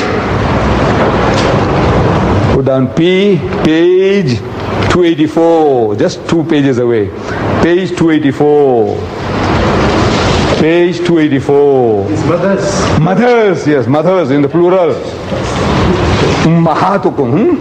Put down P. Page 284. Just 2 pages away. Page 284. Page 284. His mothers. Mothers, yes, mothers in the plural. Ummahatukum.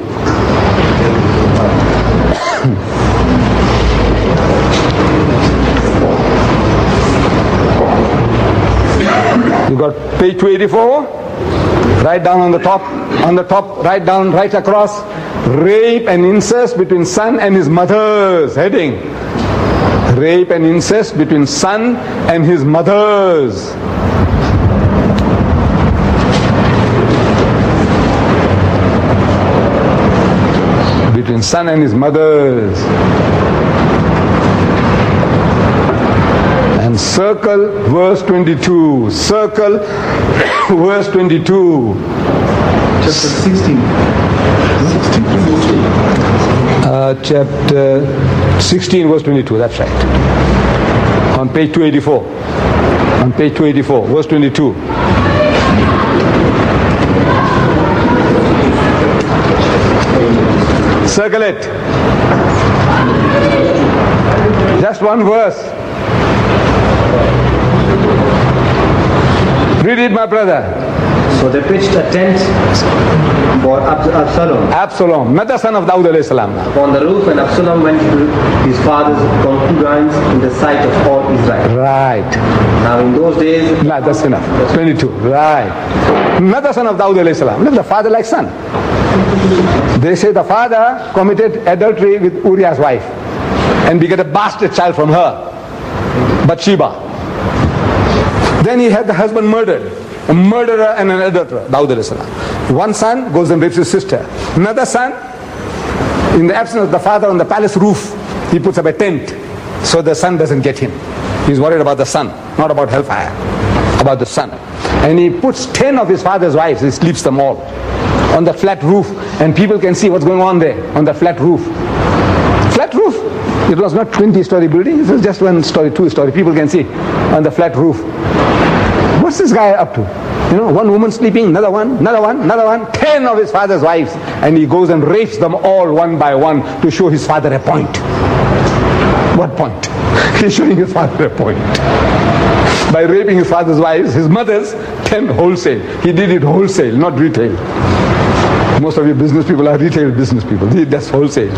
You got page 284? Right down on the top, right down, right across. Rape and incest between son and his mothers. Heading. Rape and incest between son and his mothers. Between son and his mothers. And circle verse 22. Circle verse 22. Chapter 16. Chapter 16 verse 22, that's right. On page 284. On page 284, verse 22. Circle it. Just one verse. Read it, my brother. So they pitched a tent for Absalom. Absalom, not the son of Dawood alayhi salam. Upon the roof, and Absalom went to his father's concubines in the sight of all Israel. Right. Now in those days... No, that's enough. 22. Right. Not the son of Dawood alayhi salam. Not the father like son. They say the father committed adultery with Uriah's wife and begat a bastard child from her, Bathsheba. Then he had the husband murdered. A murderer and an adulterer, Dawood alayhi salam. One son goes and rapes his sister. Another son, in the absence of the father on the palace roof, he puts up a tent so the son doesn't get him. He's worried about the son, not about hellfire, about the son. And he puts 10 of his father's wives, he sleeps them all on the flat roof, and people can see what's going on there on the flat roof. Flat roof. It was not 20-story building, it was just 1-story, 2-story. People can see on the flat roof. What's this guy up to? You know, one woman sleeping, another one, 10 of his father's wives, and he goes and rapes them all one by one to show his father a point. What point? He's showing his father a point. By raping his father's wives, his mother's, 10 wholesale. He did it wholesale, not retail. Most of you business people are retail business people. That's wholesale.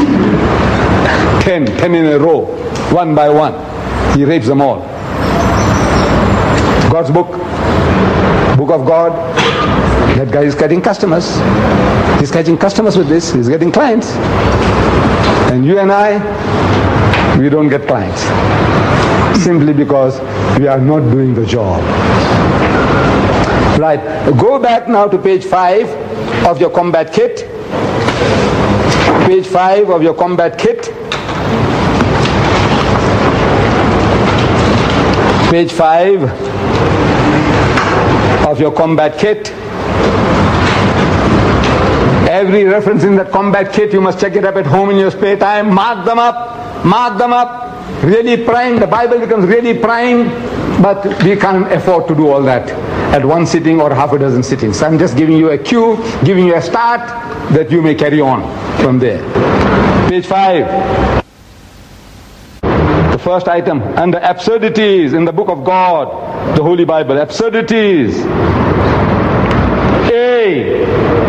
10 in a row, one by one. He rapes them all. God's book of God. That guy is getting customers. He's catching customers with this. He's getting clients. And you and I, we don't get clients. Simply because we are not doing the job. Right, go back now to page 5 of your combat kit. Page 5 of your combat kit. Page 5 of your combat kit. Every reference in that combat kit, you must check it up at home in your spare time. Mark them up. Mark them up. Really prime. The Bible becomes really prime. But we can't afford to do all that at one sitting or half a dozen sittings. So I'm just giving you a cue, giving you a start that you may carry on from there. Page 5. The first item, under absurdities in the book of God, the Holy Bible. Absurdities. A.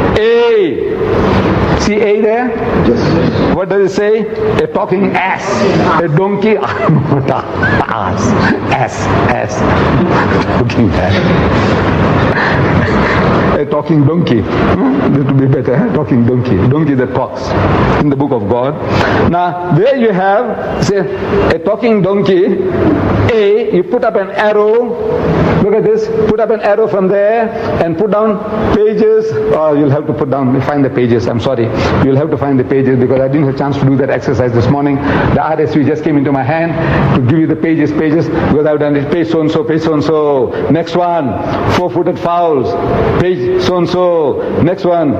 See A there? Yes. What does it say? A talking ass. A donkey. Ass. Talking ass. A talking donkey. That would be better. Talking donkey. Donkey that talks in the book of God. Now, there you have, say, a talking donkey. A, you put up an arrow. Look at this. Put up an arrow from there and put down pages. Oh, you'll have to find the pages. I'm sorry. You'll have to find the pages because I didn't have a chance to do that exercise this morning. The RSV just came into my hand to give you the pages because I've done it. Page so-and-so, page so-and-so. Next one. 4-footed fowls. Page so-and-so. Next one.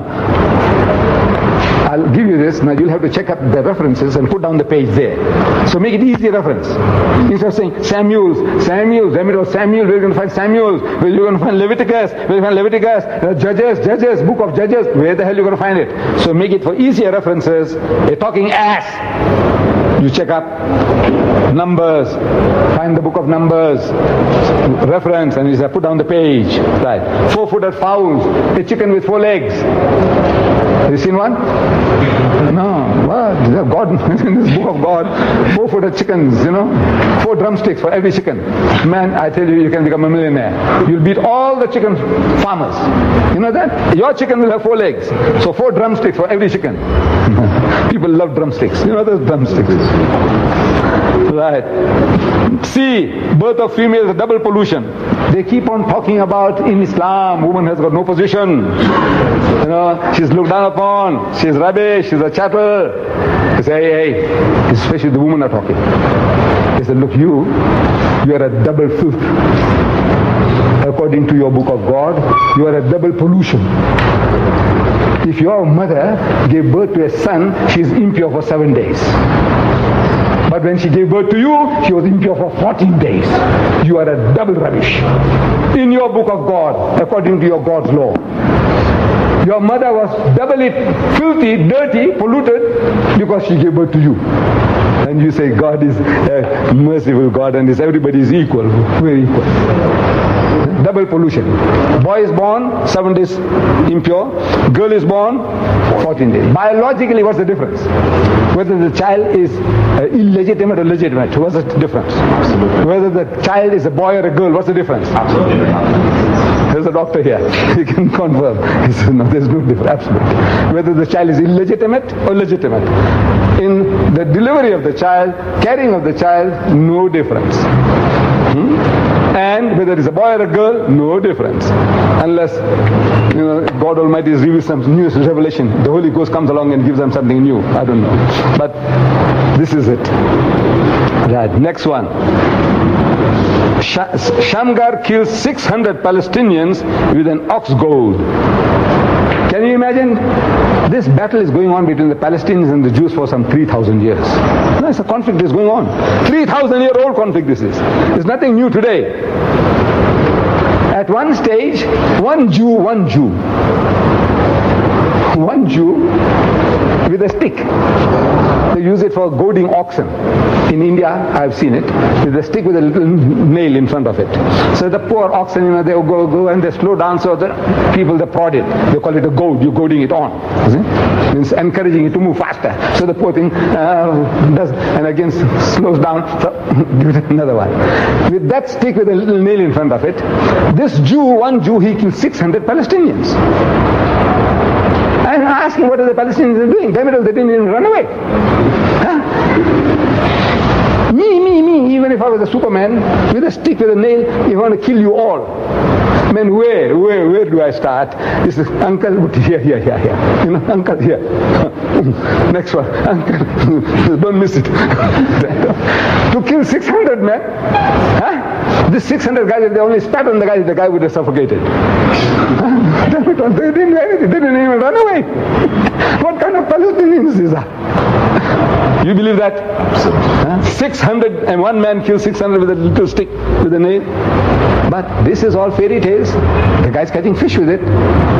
I'll give you this. Now you'll have to check up the references and put down the page there. So make it easy reference. Instead of saying Samuel, where are you going to find Samuel? Where are you going to find Leviticus? Where are you going to find Leviticus? Judges, book of Judges. Where the hell are you going to find it? So make it for easier references. A talking ass. You check up Numbers, find the book of Numbers, reference, and you say put down the page. Right. 4-footed fowls, a chicken with 4 legs. Have you seen one? No. What? God, in this book of God, 4-footed chickens, 4 drumsticks for every chicken. Man, I tell you, you can become a millionaire. You'll beat all the chicken farmers. You know that? Your chicken will have 4 legs. So 4 drumsticks for every chicken. People love drumsticks. You know those drumsticks. Right. C, birth of females, double pollution. They keep on talking about in Islam, woman has got no position. She's looked down upon, she's rubbish, she's a chattel. They say, hey, especially the women are talking. They say, look, you are a double filth. According to your book of God, you are a double pollution. If your mother gave birth to a son, she is impure for 7 days. But when she gave birth to you, she was impure for 14 days. You are a double rubbish. In your book of God, according to your God's law. Your mother was doubly filthy, dirty, polluted because she gave birth to you. And you say God is a merciful God and everybody is equal, very equal. Double pollution. Boy is born, 7 days impure. Girl is born, 14 days. Biologically, what's the difference? Whether the child is illegitimate or legitimate, what's the difference? Absolutely. Whether the child is a boy or a girl, what's the difference? Absolutely. There's a doctor here. He can confirm. He says, no, there's no difference. Absolutely. Whether the child is illegitimate or legitimate. In the delivery of the child, carrying of the child, no difference. And whether it's a boy or a girl, no difference. Unless God Almighty is revealing some new revelation. The Holy Ghost comes along and gives them something new. I don't know. But this is it. Right, next one. Shamgar kills 600 Palestinians with an ox goad. Can you imagine? This battle is going on between the Palestinians and the Jews for some 3,000 years. No, it's a conflict that's going on. 3,000-year-old conflict this is. It's nothing new today. At one stage, one Jew with a stick. They use it for goading oxen. In India, I've seen it, with a stick with a little nail in front of it. So the poor oxen, they go and they slow down, so the people, they prod it. They call it a goad. You're goading it on. You see? Means encouraging it to move faster. So the poor thing does, and again slows down, so give it another one. With that stick with a little nail in front of it, this one Jew, he killed 600 Palestinians. And I asked him, what are the Palestinians doing? Damn it, they didn't even run away. Huh? me, even if I was a Superman, with a stick, with a nail, if I want to kill you all. Man, where do I start? This is uncle, here. You know, uncle, here. Next one, uncle, don't miss it. To kill 600 men, huh? This 600 guys, if they only spat on the guy would have suffocated. They didn't do anything, they didn't even run away. What kind of Palestinians is that? You believe that? 601 man kills 600 with a little stick, with a nail. But this is all fairy tales. The guy's catching fish with it.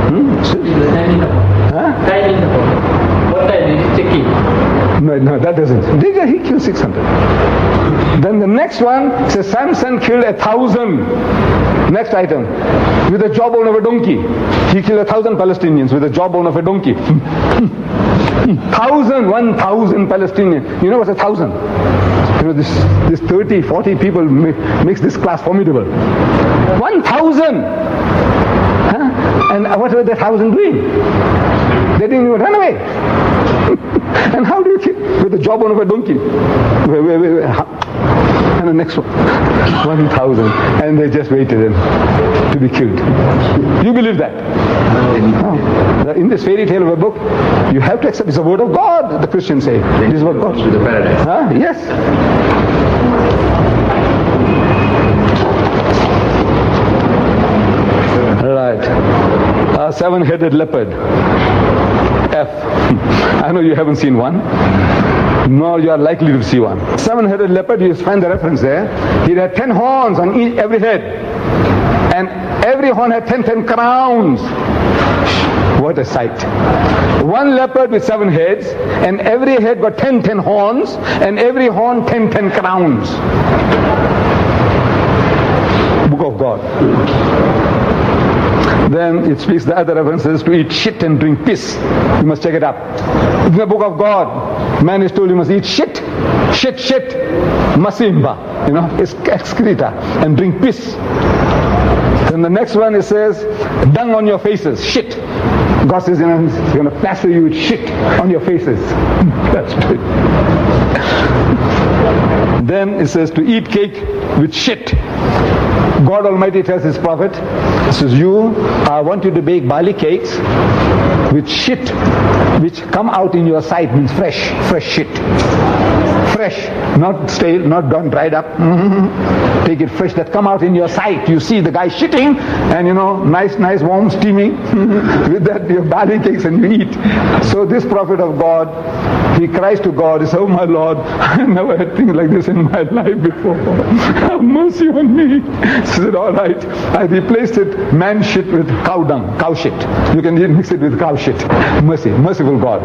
What time is checking? No, that doesn't. He killed 600. Then the next one says Samson killed 1,000. Next item, with the jawbone of a donkey. He killed 1,000 Palestinians with the jawbone of a donkey. 1,000 Palestinians. You know what's 1,000? You know, this 30, 40 people makes this class formidable. 1,000! Huh? And what were the 1,000 doing? They didn't even run away. And how do you kill? With the jawbone of a donkey. And the next one, 1,000. And they just waited to be killed. You believe that? No. In this fairy tale of a book, you have to accept it's the word of God, the Christians say. This is what God. To the paradise. Huh? Yes. Right. A seven-headed leopard. F. I know you haven't seen one. Nor you are likely to see one. Seven-headed leopard, you find the reference there. He had 10 horns on every head. And every horn had 10 crowns. What a sight. One leopard with 7 heads, and every head got 10 horns, and every horn 10 crowns. Book of God. Then it speaks the other references to eat shit and drink piss. You must check it up. In the book of God, man is told you must eat shit, masimba, you know, excreta, and drink piss. Then the next one it says, dung on your faces, shit. God says, you know, he's going to plaster you with shit on your faces. That's good. Then it says to eat cake with shit. God Almighty tells His prophet, He says, I want you to bake barley cakes with shit which come out in your sight, means fresh shit. Fresh, not stale, not done, dried up. Take it fresh, that come out in your sight. You see the guy shitting, and you know, nice, warm, steaming. With that, your barley cakes and you eat. So this prophet of God, he cries to God, he says, oh my Lord, I never had things like this in my life before. Have mercy on me. He said, all right. I replaced it, man shit with cow dung, cow shit. You can mix it with cow shit. Merciful God.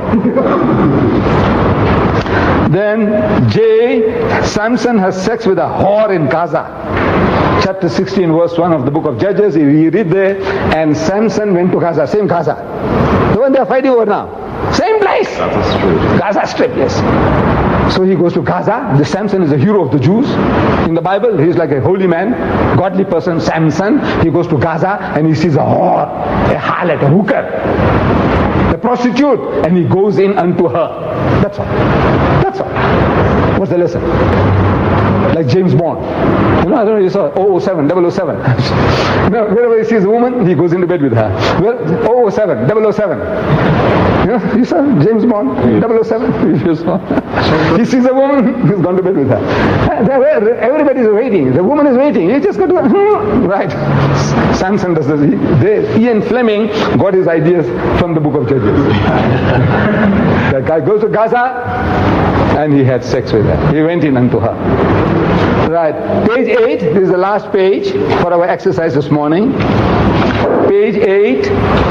Then Samson has sex with a whore in Gaza. Chapter 16 verse 1 of the book of Judges, you read there, and Samson went to Gaza, same Gaza. The one they are fighting over now. Same place. Gaza Strip, yes. So he goes to Gaza. The Samson is a hero of the Jews. In the Bible, he is like a holy man, godly person, Samson. He goes to Gaza and he sees a whore, a harlot, a hooker, a prostitute, and he goes in unto her. That's all. What's the lesson? Like James Bond. You know, I don't know, you saw 007. You know, wherever he sees a woman, he goes into bed with her. Well, 007. You know, you saw James Bond, 007. You saw. He sees a woman, he's gone to bed with her. Everybody's waiting. The woman is waiting. He just got to, right. Samson does this. Ian Fleming got his ideas from the book of Judges. That guy goes to Gaza, and he had sex with her. He went in unto her. Right. Page 8, this is the last page for our exercise this morning. Page 8.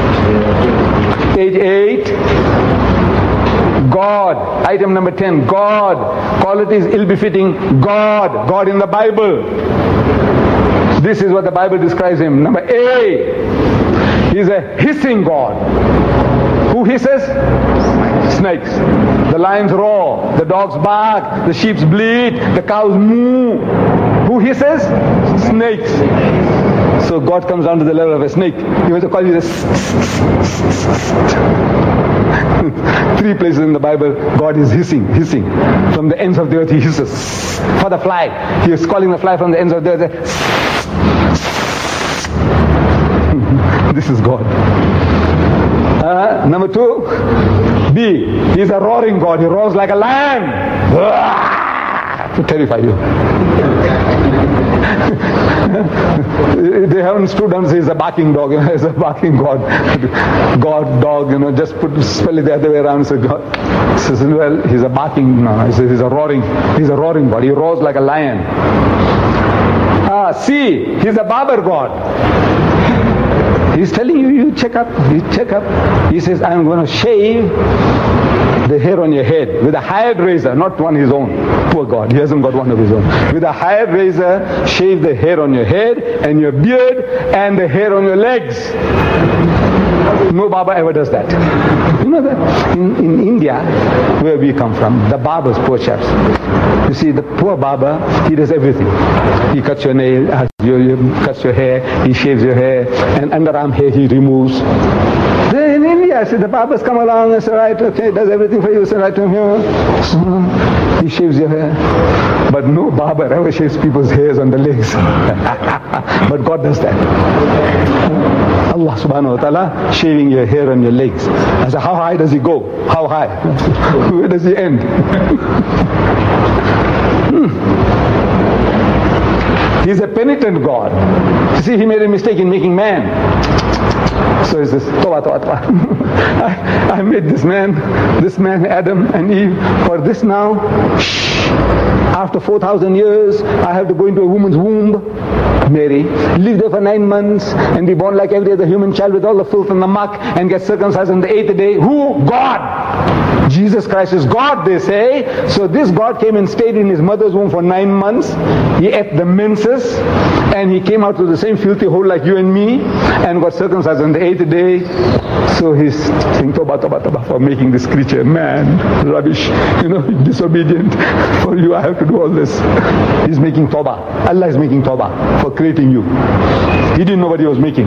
God. Item number 10. God. Qualities ill-befitting God. God in the Bible. This is what the Bible describes Him. Number A. He's a hissing God. Who hisses? Snakes. The lions roar, the dogs bark, the sheep bleat, the cows moo. Who hisses? Snakes. So God comes down to the level of a snake. He was to call you this. 3 places in the Bible, God is hissing. From the ends of the earth he hisses. For the fly, he is calling the fly from the ends of the earth. This is God. Number 2, B, he is a roaring God. He roars like a lion to terrify you. They haven't stood and say he's a barking dog, he's a barking God. God, dog, just spell it the other way around. So God says, well, he's a barking, no, he says he's a roaring God. He roars like a lion. C, he's a barber God. He's telling you, you check up. He says, I'm going to shave the hair on your head with a hired razor, not one his own. Poor God, he hasn't got one of his own. With a hired razor, shave the hair on your head and your beard and the hair on your legs. No Baba ever does that. You know that? In India, where we come from, the barbers, poor chaps. You see, the poor barber, he does everything. He cuts your nail, cuts your hair, he shaves your hair, and underarm hair he removes. Then in India, see, the barbers come along and say, right, okay, does everything for you, say, right from here. He shaves your hair. But no barber ever shaves people's hairs on the legs. But God does that. Allah subhanahu wa ta'ala shaving your hair on your legs. I said, how high does he go? How high? Where does he end? He's a penitent God. You see, he made a mistake in making man. So he says, Toba. I made this man, Adam and Eve, for this now. After 4,000 years, I have to go into a woman's womb, Mary, live there for 9 months, and be born like every other human child with all the filth and the muck, and get circumcised on the 8th day. Who? God! Jesus Christ is God, they say. So this God came and stayed in his mother's womb for 9 months. He ate the menses, and he came out to the same filthy hole like you and me, and got circumcised on the 8th day. So he's saying, Toba, for making this creature man, rubbish, disobedient. For you I have to do all this. He's making Toba. Allah is making Toba for creating you. He didn't know what he was making.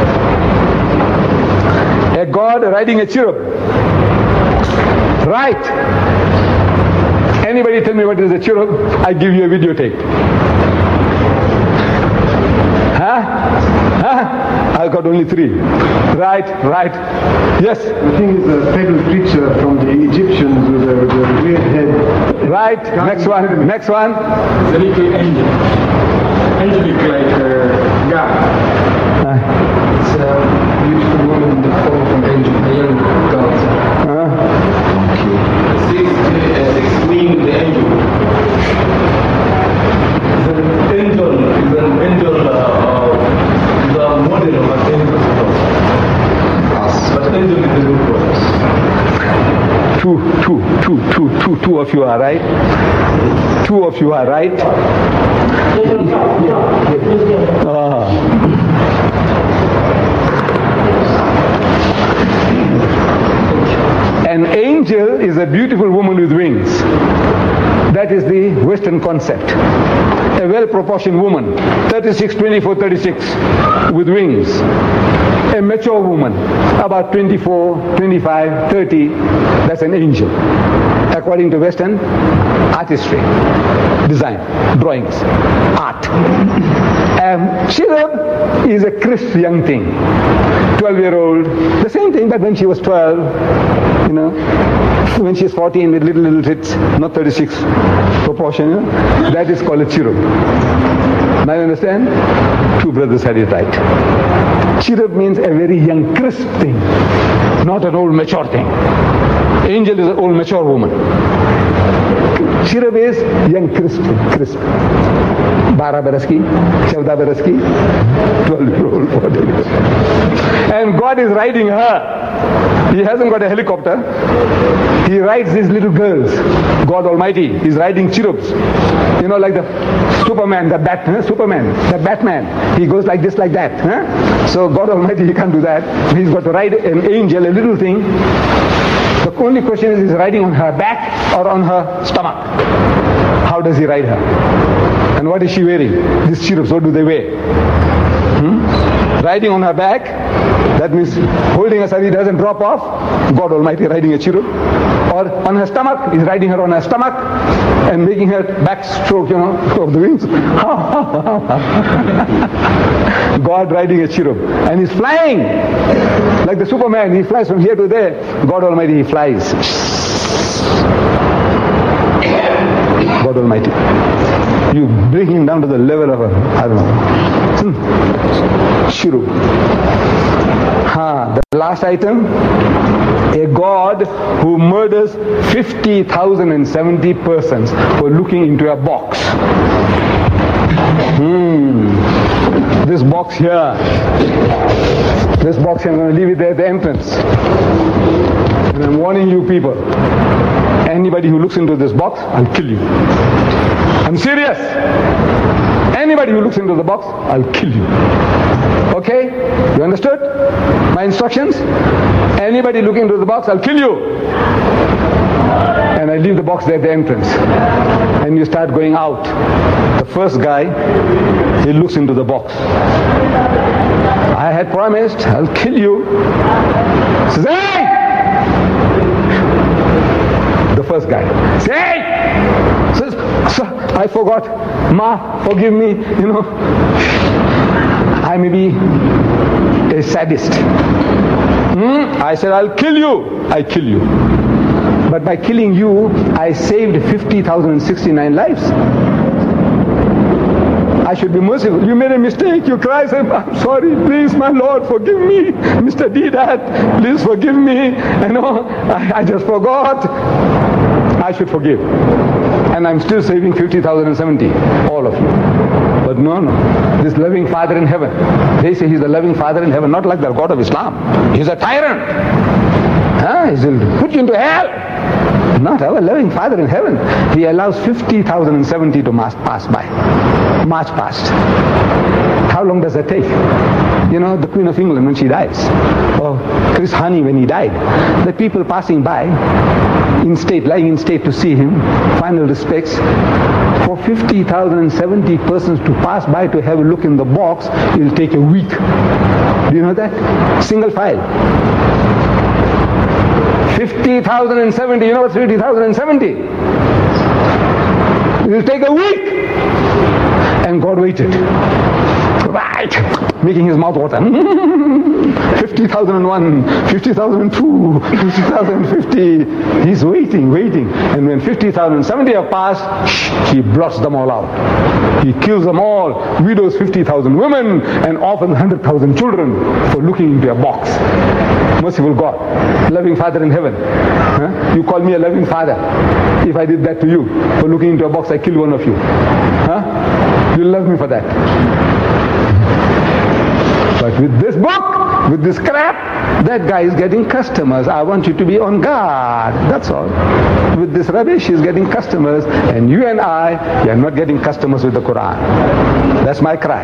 A God riding a cherub. Right. Anybody tell me what is a cherub? I give you a videotape. I got only 3. Right. Yes. I think it's a fable creature from the Egyptians with a weird head. Right. Next one. It's a little angel. Angelic like God. It's a beautiful woman in the form of an angel, a young God. It's queen of the angel. It's an angel. The model of an angel. But angel is the good words. Two of you are right. 2 of you are right. An angel is a beautiful woman with wings. That is the Western concept. A well-proportioned woman, 36, 24, 36, with wings. A mature woman, about 24, 25, 30, that's an angel. According to Western artistry, design, drawings, art. Cherub is a crisp young thing, 12-year-old, the same thing, but when she was 12, when she's 14 with little tits, not 36 proportion, that is called a cherub. Now you understand? 2 brothers had it right. Cherub means a very young, crisp thing, not an old, mature thing. Angel is an old, mature woman. Cherub is young, crisp. 12 baras ki, 14 baras ki, 12-year-old, 14-year-old. And God is riding her. He hasn't got a helicopter. He rides these little girls. God Almighty is riding cherubs. Like the Superman, the Batman. He goes like this, like that. So God Almighty, he can't do that. He's got to ride an angel, a little thing. The only question is riding on her back or on her stomach. How does he ride her? And what is she wearing? These cherubs, what do they wear? riding on her back. That means holding her so he doesn't drop off. God Almighty riding a cherub. Or on her stomach, he's riding her on her stomach and making her backstroke, of the wings. God riding a cherub. And he's flying like the Superman. He flies from here to there. God Almighty, he flies. God Almighty. You bring him down to the level of cherub. The last item, a God who murders 50,070 persons for looking into a box. This box here, I'm going to leave it there at the entrance. And I'm warning you people, anybody who looks into this box, I'll kill you. I'm serious. Anybody who looks into the box, I'll kill you. Okay? You understood my instructions? Anybody looking into the box, I'll kill you. And I leave the box there at the entrance. And you start going out. The first guy, he looks into the box. I had promised, I'll kill you. He says, hey! The first guy. Say, hey! Says, sir, I forgot. Ma, forgive me. I may be a sadist. I said, I'll kill you. I kill you. But by killing you, I saved 50,069 lives. I should be merciful. You made a mistake. You cry, say, I'm sorry. Please, my Lord, forgive me. Mr. D that. Please forgive me. I just forgot. I should forgive. And I'm still saving 50,070. All of you. But no. This loving Father in heaven. They say he's the loving Father in heaven. Not like the God of Islam. He's a tyrant. He'll put you into hell. Not our loving Father in heaven. He allows 50,070 to pass by. March past. How long does that take? The Queen of England when she dies. Or Chris Hani when he died. The people passing by lying in state to see him, final respects. For 50,070 persons to pass by to have a look in the box, it will take a week. Do you know that? Single file. 50,070, you know what's 50,070? It will take a week. And God waited. Right. Making his mouth water. 50,001, 50,002, 50,050. He's waiting. And when 50,070 have passed, he blots them all out. He kills them all. Widows 50,000 women and orphans 100,000 children for looking into a box. Merciful God, loving Father in heaven. You call me a loving Father. If I did that to you, for looking into a box, I kill one of you. You love me for that. But with this book, with this crap, that guy is getting customers. I want you to be on guard. That's all. With this rubbish, he's getting customers. And you and I, we are not getting customers with the Quran. That's my cry.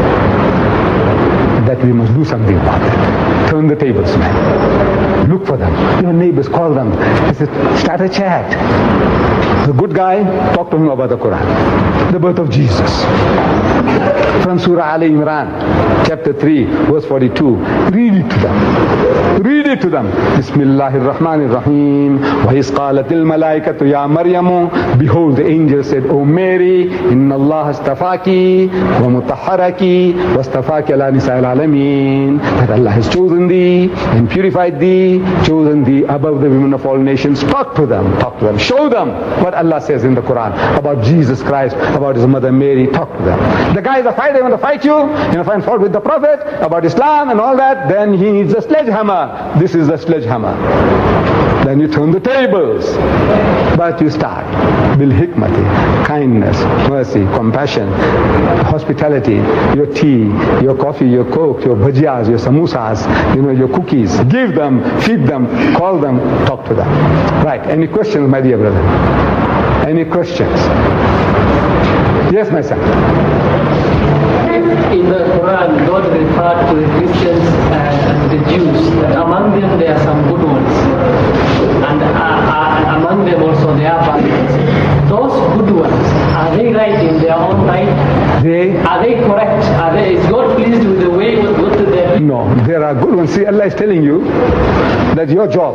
That we must do something about it. Turn the tables, man. Look for them. Your neighbors, call them. Start a chat. The good guy, talk to him about the Quran. The birth of Jesus. From Surah Al Imran, chapter 3, verse 42. Read it to them. Read it to them. Bismillahir Rahmanir Rahim. Wa iz qalatil malaikatu ya Maryamu. Behold, the angel said, O Mary, inna Allah astafaki wa mutahharaki wa astafaki ala nisa'il alameen. That Allah has chosen thee and purified thee, chosen thee above the women of all nations. Talk to them. Show them what Allah says in the Quran about Jesus Christ, about his mother Mary. Talk to them. The guy is a fighter, they want to fight you, find fault with the Prophet, about Islam and all that, then he needs a sledgehammer. This is the sledgehammer. Then you turn the tables. But you start. Bil hikmati, kindness, mercy, compassion, hospitality, your tea, your coffee, your coke, your bhajiyas, your samosas, your cookies. Give them, feed them, call them, talk to them. Right. Any questions, my dear brother? Any questions? Yes, my son. In the Quran, God referred to the Christians and the Jews, that among them there are some good ones, and among them also there are bad ones. Those good ones, are they right in their own right? Are they correct? Is God pleased with the way what they is telling you that your job,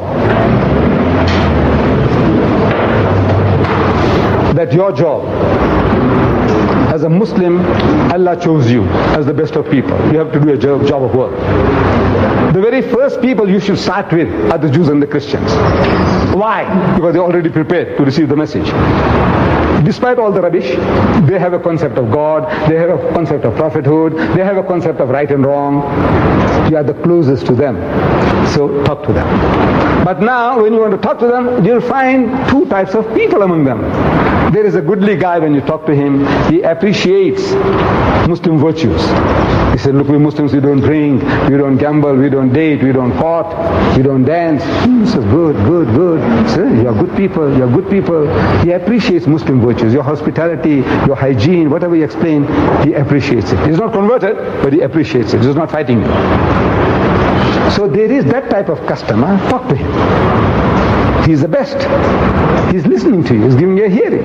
as a Muslim, Allah chose you as the best of people. You have to do a job of work. The very first people you should start with are the Jews and the Christians. Why? Because they're already prepared to receive the message. Despite all the rubbish, they have a concept of God, they have a concept of prophethood, they have a concept of right and wrong. You are the closest to them. So talk to them. But now when you want to talk to them, you'll find two types of people among them. There is a goodly guy, when you talk to him, he appreciates Muslim virtues. He said, look, we Muslims, we don't drink, we don't gamble, we don't date, we don't court, we don't dance. He says, good. He says, you're good people. He appreciates Muslim virtues, your hospitality, your hygiene, whatever you explain, he appreciates it. He's not converted, but he appreciates it. He's not fighting you. So there is that type of customer. Talk to him. He's the best. He's listening to you. He's giving you a hearing.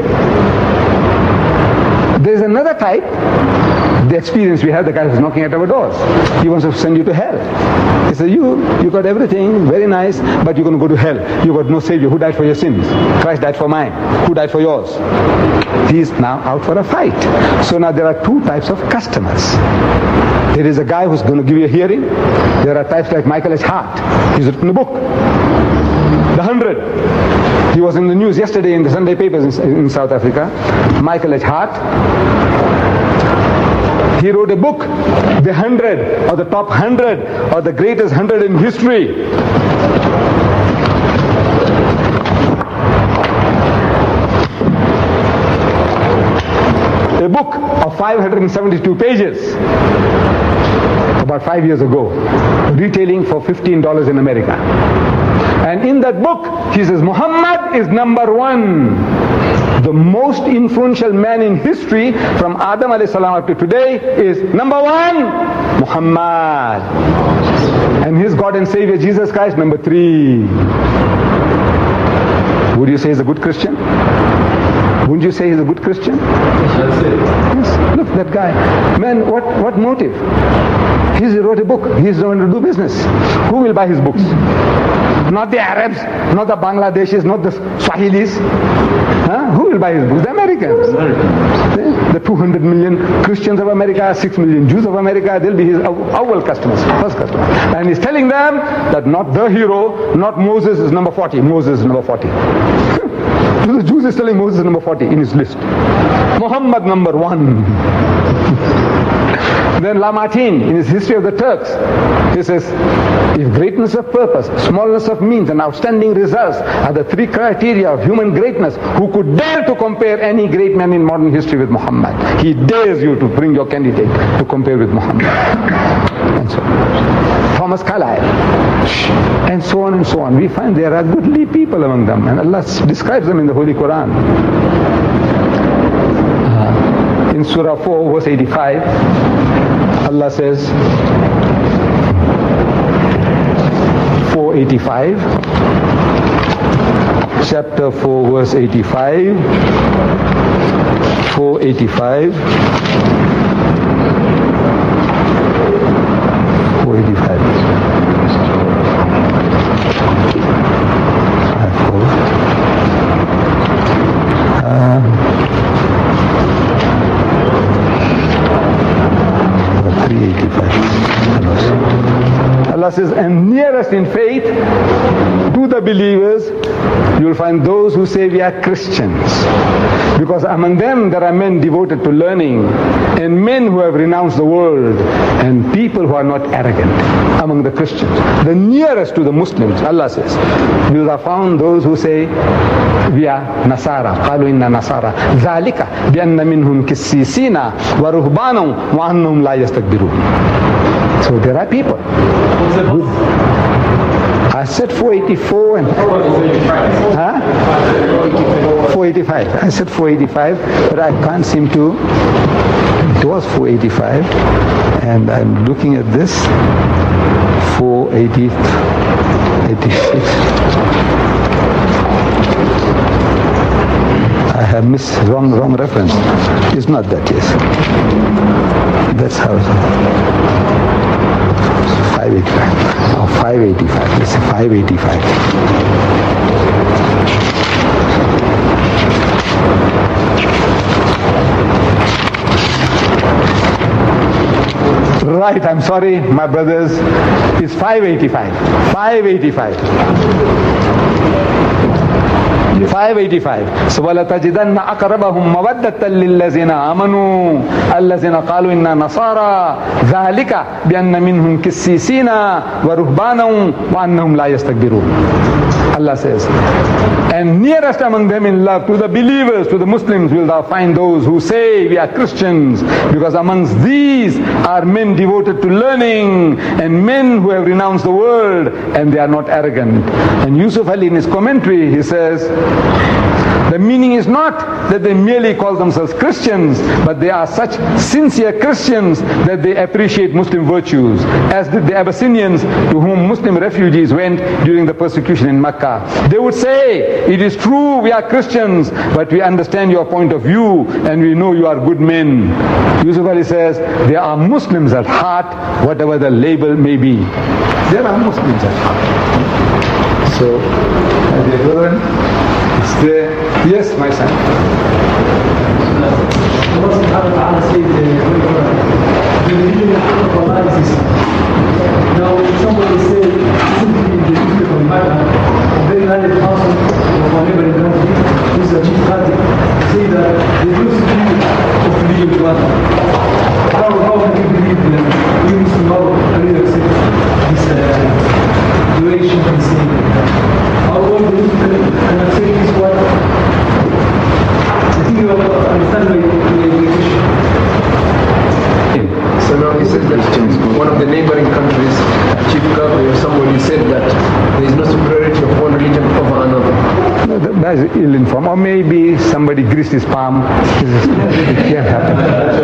There's another type. The experience we have, the guy who's knocking at our doors. He wants to send you to hell. He says, you got everything, very nice, but you're going to go to hell. You got no savior. Who died for your sins? Christ died for mine. Who died for yours? He's now out for a fight. So now there are two types of customers. There is a guy who's going to give you a hearing. There are types like Michael H. Hart. He's written a book, The 100. He was in the news yesterday in the Sunday papers in South Africa. Michael H. Hart. He wrote a book, The 100, or the top 100, or the greatest 100 in history. A book of 572 pages, about 5 years ago, retailing for $15 in America. And in that book, he says, Muhammad is number one. The most influential man in history from Adam alayhi salam up to today is number one, Muhammad. And his God and Savior Jesus Christ, number 3. Would you say he's a good Christian? Wouldn't you say he's a good Christian? Yes. Look, that guy. Man, what motive? He wrote a book. He's going to do business. Who will buy his books? Not the Arabs, not the Bangladeshis, not the Swahilis. Who will buy his books? The Americans. The 200 million Christians of America, 6 million Jews of America, they'll be his awal customers, first customers. And he's telling them that not the hero, not Moses is number 40. Moses is number 40. The Jews is telling Moses is number 40 in his list. Muhammad number 1. Then Lamartine, in his History of the Turks, he says, if greatness of purpose, smallness of means, and outstanding results are the 3 criteria of human greatness, who could dare to compare any great man in modern history with Muhammad? He dares you to bring your candidate to compare with Muhammad. And so on. Thomas Carlyle, and so on and so on. We find there are goodly people among them, and Allah describes them in the Holy Quran. In Surah 4, verse 85, Allah says, 485, chapter 4, verse 85, 485, 485. Allah says, and nearest in faith to the believers, you will find those who say we are Christians. Because among them there are men devoted to learning, and men who have renounced the world, and people who are not arrogant among the Christians. The nearest to the Muslims, Allah says, you will have found those who say we are Nasara. قالوا إننا نصارى ذلك بأن منهم كسيسين ورهبانا وأنهم لا يستكبرون. So there are people. Good. I said 484 and 485. I said 485, but I can't seem to. It was 485, and I'm looking at this 486. I have missed wrong reference. It's not that, yes. That's how. 585. Oh, 585. Let's say 585. Right, I'm sorry, my brothers. It's 585. 585. 585. So وَلَتَجِدَنَّ أَقْرَبَهُمْ مَوَدَّةً لِلَّذِينَ آمَنُوا الَّذِينَ قَالُوا إِنَّا نَصَارَى ذَلِكَ بِأَنَّ مِنْهُمْ كِسِّيسِينَ وَرُهْبَانًا وَأَنَّهُمْ لَا يَسْتَكْبِرُونَ. Allah says, and nearest among them in love to the believers, to the Muslims, will thou find those who say we are Christians, because amongst these are men devoted to learning and men who have renounced the world, and they are not arrogant. And Yusuf Ali in his commentary, he says, the meaning is not that they merely call themselves Christians, but they are such sincere Christians that they appreciate Muslim virtues, as did the Abyssinians to whom Muslim refugees went during the persecution in Makkah. They would say, it is true we are Christians, but we understand your point of view and we know you are good men. Yusuf Ali says, they are Muslims at heart, whatever the label may be. There are Muslims at heart. So, my dear brethren, it's there. Yes, my son. Now, somebody say, very learned person of our neighboring country, who is a chief Catholic, say that they do speak of religion to others. How can we believe them? We Muslims can accept this duration and say, how long do we can accept this one? I think you understand my question. So now he says that one of the neighboring countries, Chief Catholic or somebody said that there is no superiority of one religion over another. No, that is ill-informed. Or maybe somebody greased his palm. It can't happen.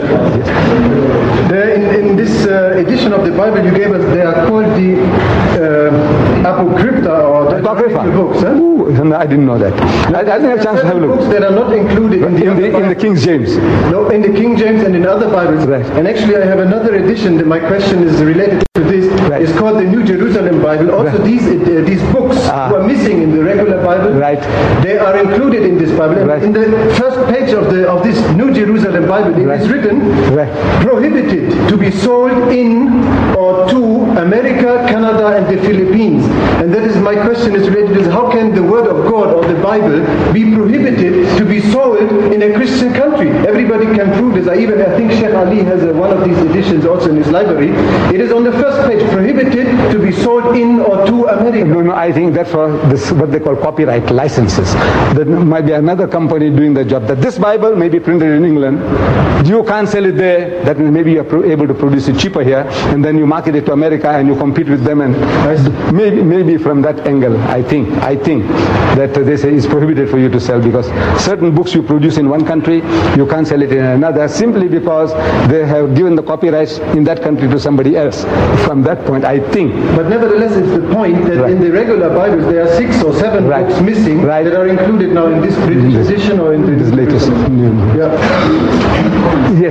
Yes. In this edition of the Bible you gave us, they are called the Apocrypha or the books. Huh? Ooh, I didn't know that. I didn't have a chance to have a look. Books that are not included in the King James. No, in the King James and in other Bibles. Right. And actually I have another edition that my question is related to this. Right. It's called the New Jerusalem Bible. Also these books who are missing in the regular Bible, they are included in this Bible. And in the first page of this New Jerusalem Bible, it is written, prohibited to be sold in or to America, Canada and the Philippines. And that is my question is related to how can the Word of God or the Bible be prohibited to be sold in a Christian country? Everybody can prove this. I think Sheikh Ali has one of these editions also in his library. It is on the first page, prohibited to be sold in or to America. No, I think that's for this, what they call copyright licenses. There might be another company doing the job. That this Bible may be printed in England. You can't sell it there. That means maybe you're able to produce it cheaper here, and then you market it to America and you compete with them. And maybe from that angle, I think that they say it's prohibited for you to sell, because certain books you produce in one country, you can't sell it in another, simply because they have given the copyrights in that country to somebody else. From that point, I think. But nevertheless, it's the point that in the regular Bibles there are 6 or 7 books missing that are included now in this British edition or in this latest. Yeah. Yes.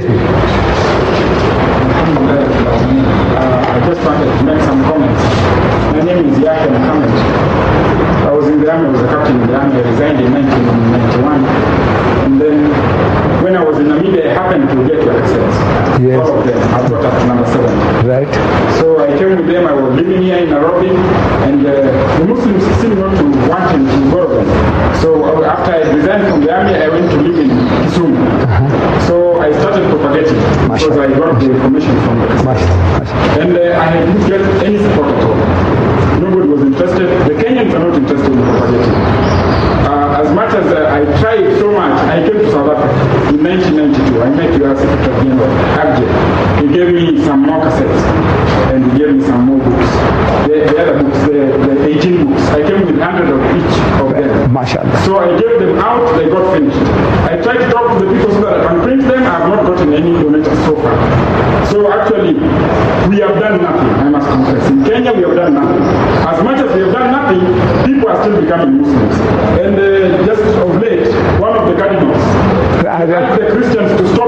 I just wanted to make some comments. My name is Yahya Mohammed. I was in the army, I was a captain in the army. I resigned in 1991. And then when I was in Namibia, I happened to get your excellence. Yes. All of them. I got up to number 7. Right. So I came with them. I was living here in Nairobi, and the Muslims seemed not to want him to go them. So after I resigned from the army, I went to live in Kisumu. So I started propagating because I got the information from the Christians. And I didn't get any support at all. Nobody was interested. The Kenyans are not interested in propagating. As much as I tried so much, I came to South Africa in 1992. I met your Secretary General, Agje. He gave me some more cassettes, and he gave me some more books. The other books, the 18 books, I came with 100 of each of them. MashaAllah. So I gave them out, they got finished. I tried to talk to the people so that I can print them. I have not gotten any donation so far. So actually, we have done nothing, I must confess. In Kenya, we have done nothing. As much as we have done nothing, people are still becoming Muslims. And just of late, one of the cardinals asked the Christians to stop Islam.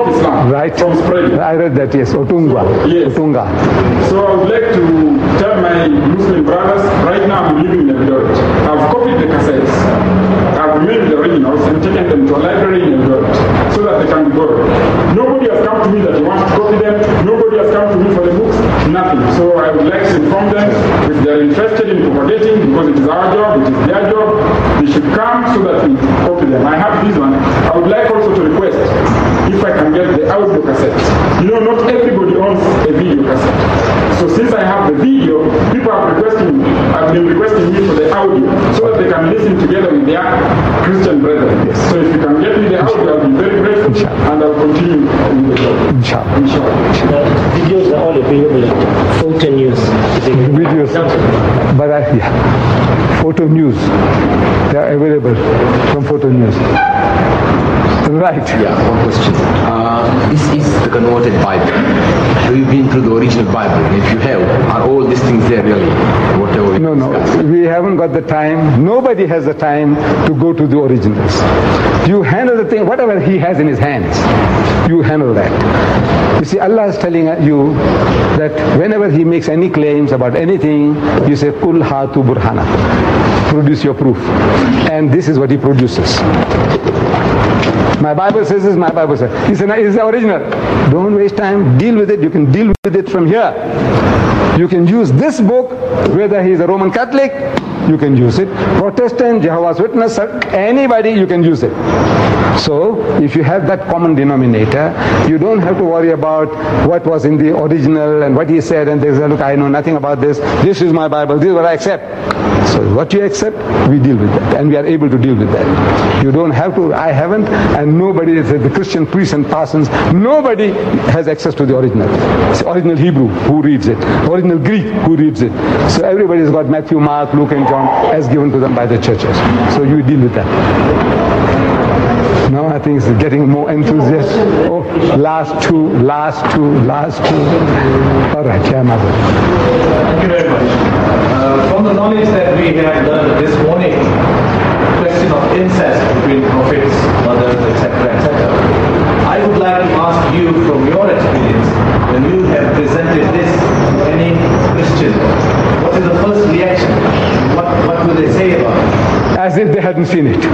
Right. from spreading. I read that, yes. Otunga. Yes. Otunga. So I would like to tell my Muslim brothers, right now I'm living in Eldoret. I've copied the cassettes. I've made the originals and taken them to a library in Eldoret so that they can be borrowed. Nobody has come to me that he wants to copy them. Nobody has come to me for the books. Nothing. So I would like to inform them if they're interested in propagating, because it is our job, it is their job, they should come so that we copy them. I have this one. I would like also to request if I can get the audio cassette. You know, not everybody owns a video cassette. So since I have the video, people have been requesting me for the audio so that they can listen together with their Christian brethren. So if you can get me the audio, I'll be very grateful, and I'll continue with the job. Inshallah. Videos are all available at Photo News. Videos. But Photo News. They are available from Photo News. Right. Yeah, one question. This is the converted Bible. Have you been through the original Bible? If you have, are all these things there really? Whatever. No, we haven't got the time. Nobody has the time to go to the originals. You handle the thing, whatever he has in his hands, you handle that. You see, Allah is telling you that whenever he makes any claims about anything, you say, Kul hatu burhana. Produce your proof. And this is what he produces. My Bible says this, my Bible says. He said, it's the original. Don't waste time, deal with it. You can deal with it from here. You can use this book, whether he is a Roman Catholic, you can use it. Protestant, Jehovah's Witness, anybody, you can use it. So, if you have that common denominator, you don't have to worry about what was in the original and what he said, and they say, look, I know nothing about this. This is my Bible. This is what I accept. So what you accept, we deal with that, and we are able to deal with that. You don't have to, I haven't, and nobody, the Christian priests and parsons, nobody has access to the original. It's original Hebrew, who reads it? Original Greek, who reads it? So everybody's got Matthew, Mark, Luke, and John as given to them by the churches. So you deal with that. Now I think it's getting more enthusiastic. Oh, last two. All right, yeah, mother. Thank you very much. From the knowledge that we have learned this morning, question of incest between prophets, mothers, etc., etc. I would like to ask you, from your experience, when you have presented this to any Christian, what is the first reaction? What will they say about it? As if they hadn't seen it.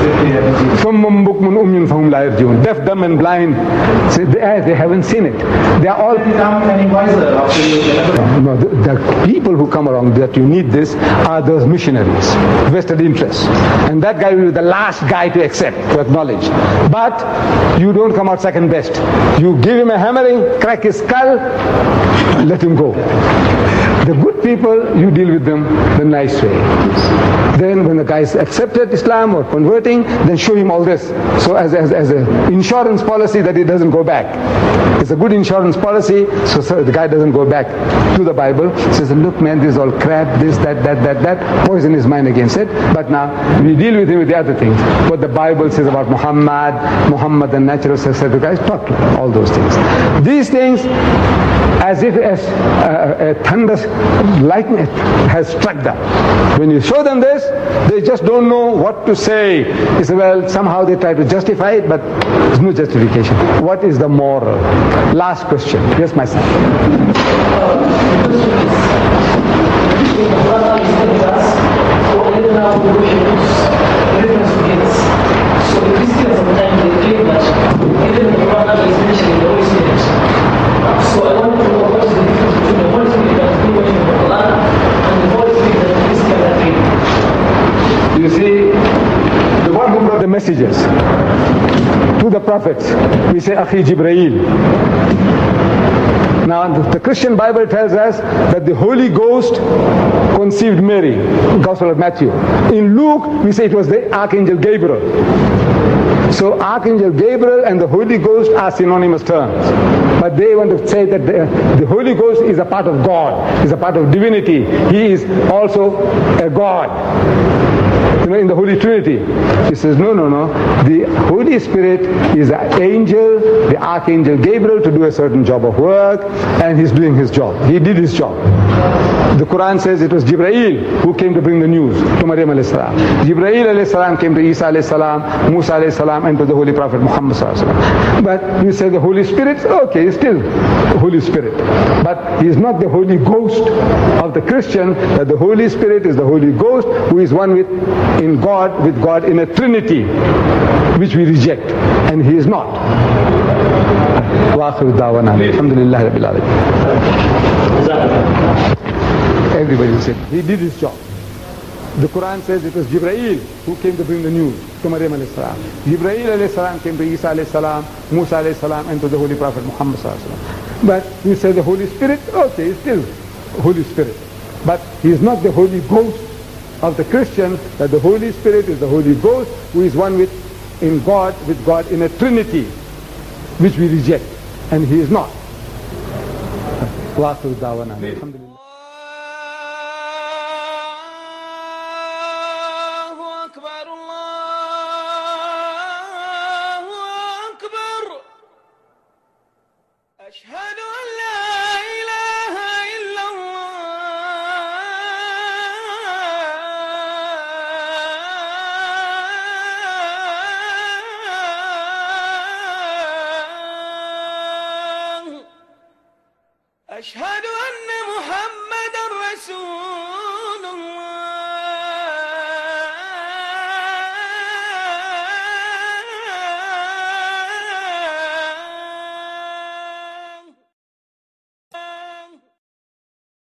Deaf, dumb and blind. So they haven't seen it. They are all any wiser after you. No, the people who come along that you need this are those missionaries, vested interests. And that guy will be the last guy to accept, to acknowledge. But you don't come out second best. You give him a hammering, crack his skull, let him go. The good people, you deal with them the nice way. Then when the guy's accepted Islam or converting, then show him all this. So as an insurance policy that he doesn't go back. It's a good insurance policy, so the guy doesn't go back to the Bible. Says, look man, this is all crap, this, that, poison his mind against it. But now, we deal with him with the other things. What the Bible says about Muhammad and natural sex, the guys talk to him, all those things. These things, as if a thunder lightning has struck them. When you show them this, they just don't know what to say. It's, well, somehow they try to justify it, but there's no justification. What is the moral? Last question. Yes, my son. So the Christians sometimes they claim that even the Quran is mentioned in the Holy Spirit. So I want to know what is the difference between the Holy Spirit that is being mentioned in the Quran and the Holy Spirit that the Christians are claiming. You see, the one who brought the messages to the prophets, we say Akhi Jibreel. Now the Christian Bible tells us that the Holy Ghost conceived Mary, Gospel of Matthew. In Luke, we say it was the Archangel Gabriel. So Archangel Gabriel and the Holy Ghost are synonymous terms. But they want to say that the Holy Ghost is a part of God, is a part of divinity. He is also a God. In the Holy Trinity. He says, no. The Holy Spirit is an angel, the Archangel Gabriel, to do a certain job of work, and he's doing his job. He did his job. The Quran says it was Jibreel who came to bring the news to Maryam alayhi salam. Jibreel alayhi salam came to Isa alayhi salam, Musa alayhi salam, and to the Holy Prophet Muhammad sallallahu alaihi wasallam. But you say the Holy Spirit, okay, he's still the Holy Spirit. But he is not the Holy Ghost of the Christian, that the Holy Spirit is the Holy Ghost who is one with God in a Trinity, which we reject. And he is not. وآخر دعوانا الحمد لله رب العالمين. Everybody said he did his job. The Quran says it was Jibreel who came to bring the news to Maryam alayhi salam. Jibreel alayhi salam came to Isa alayhi salam, Musa alayhi salam, and to the Holy Prophet Muhammad sallallahu alaihi wasallam. But you say the Holy Spirit, okay, he's still Holy Spirit. But he is not the Holy Ghost of the Christian, that the Holy Spirit is the Holy Ghost who is one with God in a Trinity, which we reject. And he is not. Wa akhiru da'wana alhamdulillah.